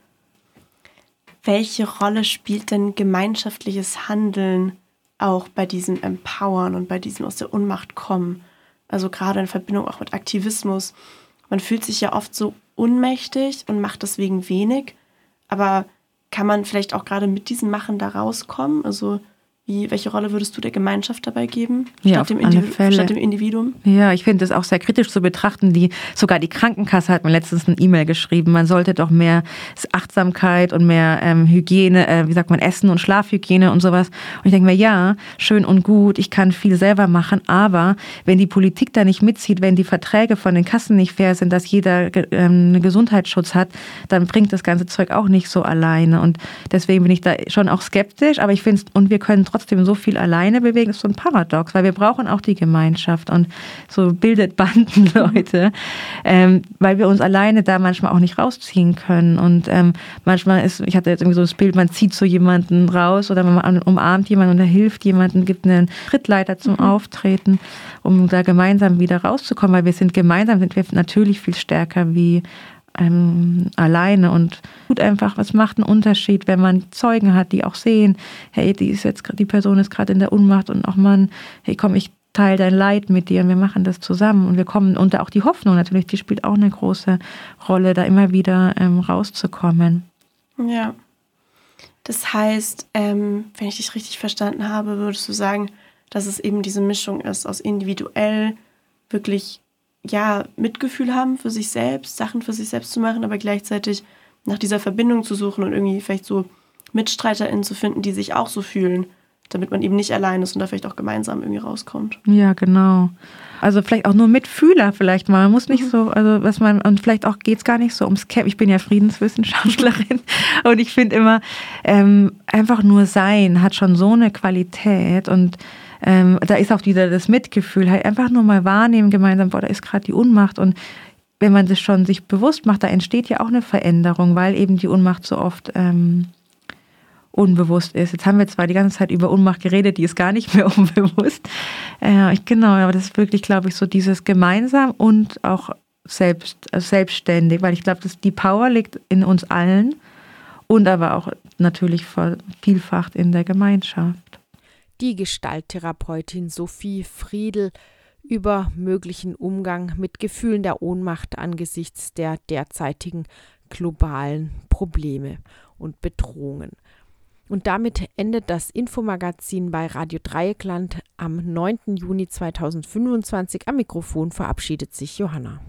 Speaker 9: Welche Rolle spielt denn gemeinschaftliches Handeln auch bei diesem Empowern und bei diesem aus der Ohnmacht kommen? Also gerade in Verbindung auch mit Aktivismus. Man fühlt sich ja oft so ohnmächtig und macht deswegen wenig. Aber kann man vielleicht auch gerade mit diesem Machen da rauskommen? Also welche Rolle würdest du der Gemeinschaft dabei geben?
Speaker 10: Ja, auf alle Fälle.
Speaker 9: Statt dem Individuum?
Speaker 10: Ja, ich finde es auch sehr kritisch zu betrachten. Sogar die Krankenkasse hat mir letztens eine E-Mail geschrieben. Man sollte doch mehr Achtsamkeit und mehr Hygiene, Essen- und Schlafhygiene und sowas. Und ich denke mir, ja, schön und gut, ich kann viel selber machen, aber wenn die Politik da nicht mitzieht, wenn die Verträge von den Kassen nicht fair sind, dass jeder einen Gesundheitsschutz hat, dann bringt das ganze Zeug auch nicht so alleine. Und deswegen bin ich da schon auch skeptisch, aber ich finde es, und wir können trotzdem so viel alleine bewegen, ist so ein Paradox, weil wir brauchen auch die Gemeinschaft und so bildet Banden, Leute, weil wir uns alleine da manchmal auch nicht rausziehen können und manchmal ich hatte jetzt irgendwie so das Bild, man zieht so jemanden raus oder man umarmt jemanden oder hilft jemanden, gibt einen Trittleiter zum Auftreten, um da gemeinsam wieder rauszukommen, weil sind wir natürlich viel stärker wie alleine und tut einfach, was macht einen Unterschied, wenn man Zeugen hat, die auch sehen, hey, die Person ist gerade in der Ohnmacht und auch Mann, hey komm, ich teile dein Leid mit dir und wir machen das zusammen und wir kommen, und auch die Hoffnung natürlich, die spielt auch eine große Rolle, da immer wieder rauszukommen.
Speaker 9: Ja, das heißt, wenn ich dich richtig verstanden habe, würdest du sagen, dass es eben diese Mischung ist aus individuell wirklich Mitgefühl haben für sich selbst, Sachen für sich selbst zu machen, aber gleichzeitig nach dieser Verbindung zu suchen und irgendwie vielleicht so MitstreiterInnen zu finden, die sich auch so fühlen, damit man eben nicht allein ist und da vielleicht auch gemeinsam irgendwie rauskommt.
Speaker 10: Ja, genau. Also vielleicht auch nur Mitfühler vielleicht mal. Man muss nicht so, also was man, und vielleicht auch geht es gar nicht so ums Kämpfen. Ich bin ja Friedenswissenschaftlerin und ich finde immer, einfach nur sein hat schon so eine Qualität und da ist auch wieder das Mitgefühl, halt einfach nur mal wahrnehmen gemeinsam, boah, da ist gerade die Ohnmacht und wenn man das schon sich bewusst macht, da entsteht ja auch eine Veränderung, weil eben die Ohnmacht so oft unbewusst ist. Jetzt haben wir zwar die ganze Zeit über Ohnmacht geredet, die ist gar nicht mehr unbewusst. Genau, aber das ist wirklich, glaube ich, so dieses gemeinsam und auch selbstständig, weil ich glaube, die Power liegt in uns allen und aber auch natürlich vervielfacht in der Gemeinschaft.
Speaker 2: Die Gestalttherapeutin Sophie Friedl über möglichen Umgang mit Gefühlen der Ohnmacht angesichts der derzeitigen globalen Probleme und Bedrohungen. Und damit endet das Infomagazin bei Radio Dreieckland am 9. Juni 2025. Am Mikrofon verabschiedet sich Johanna.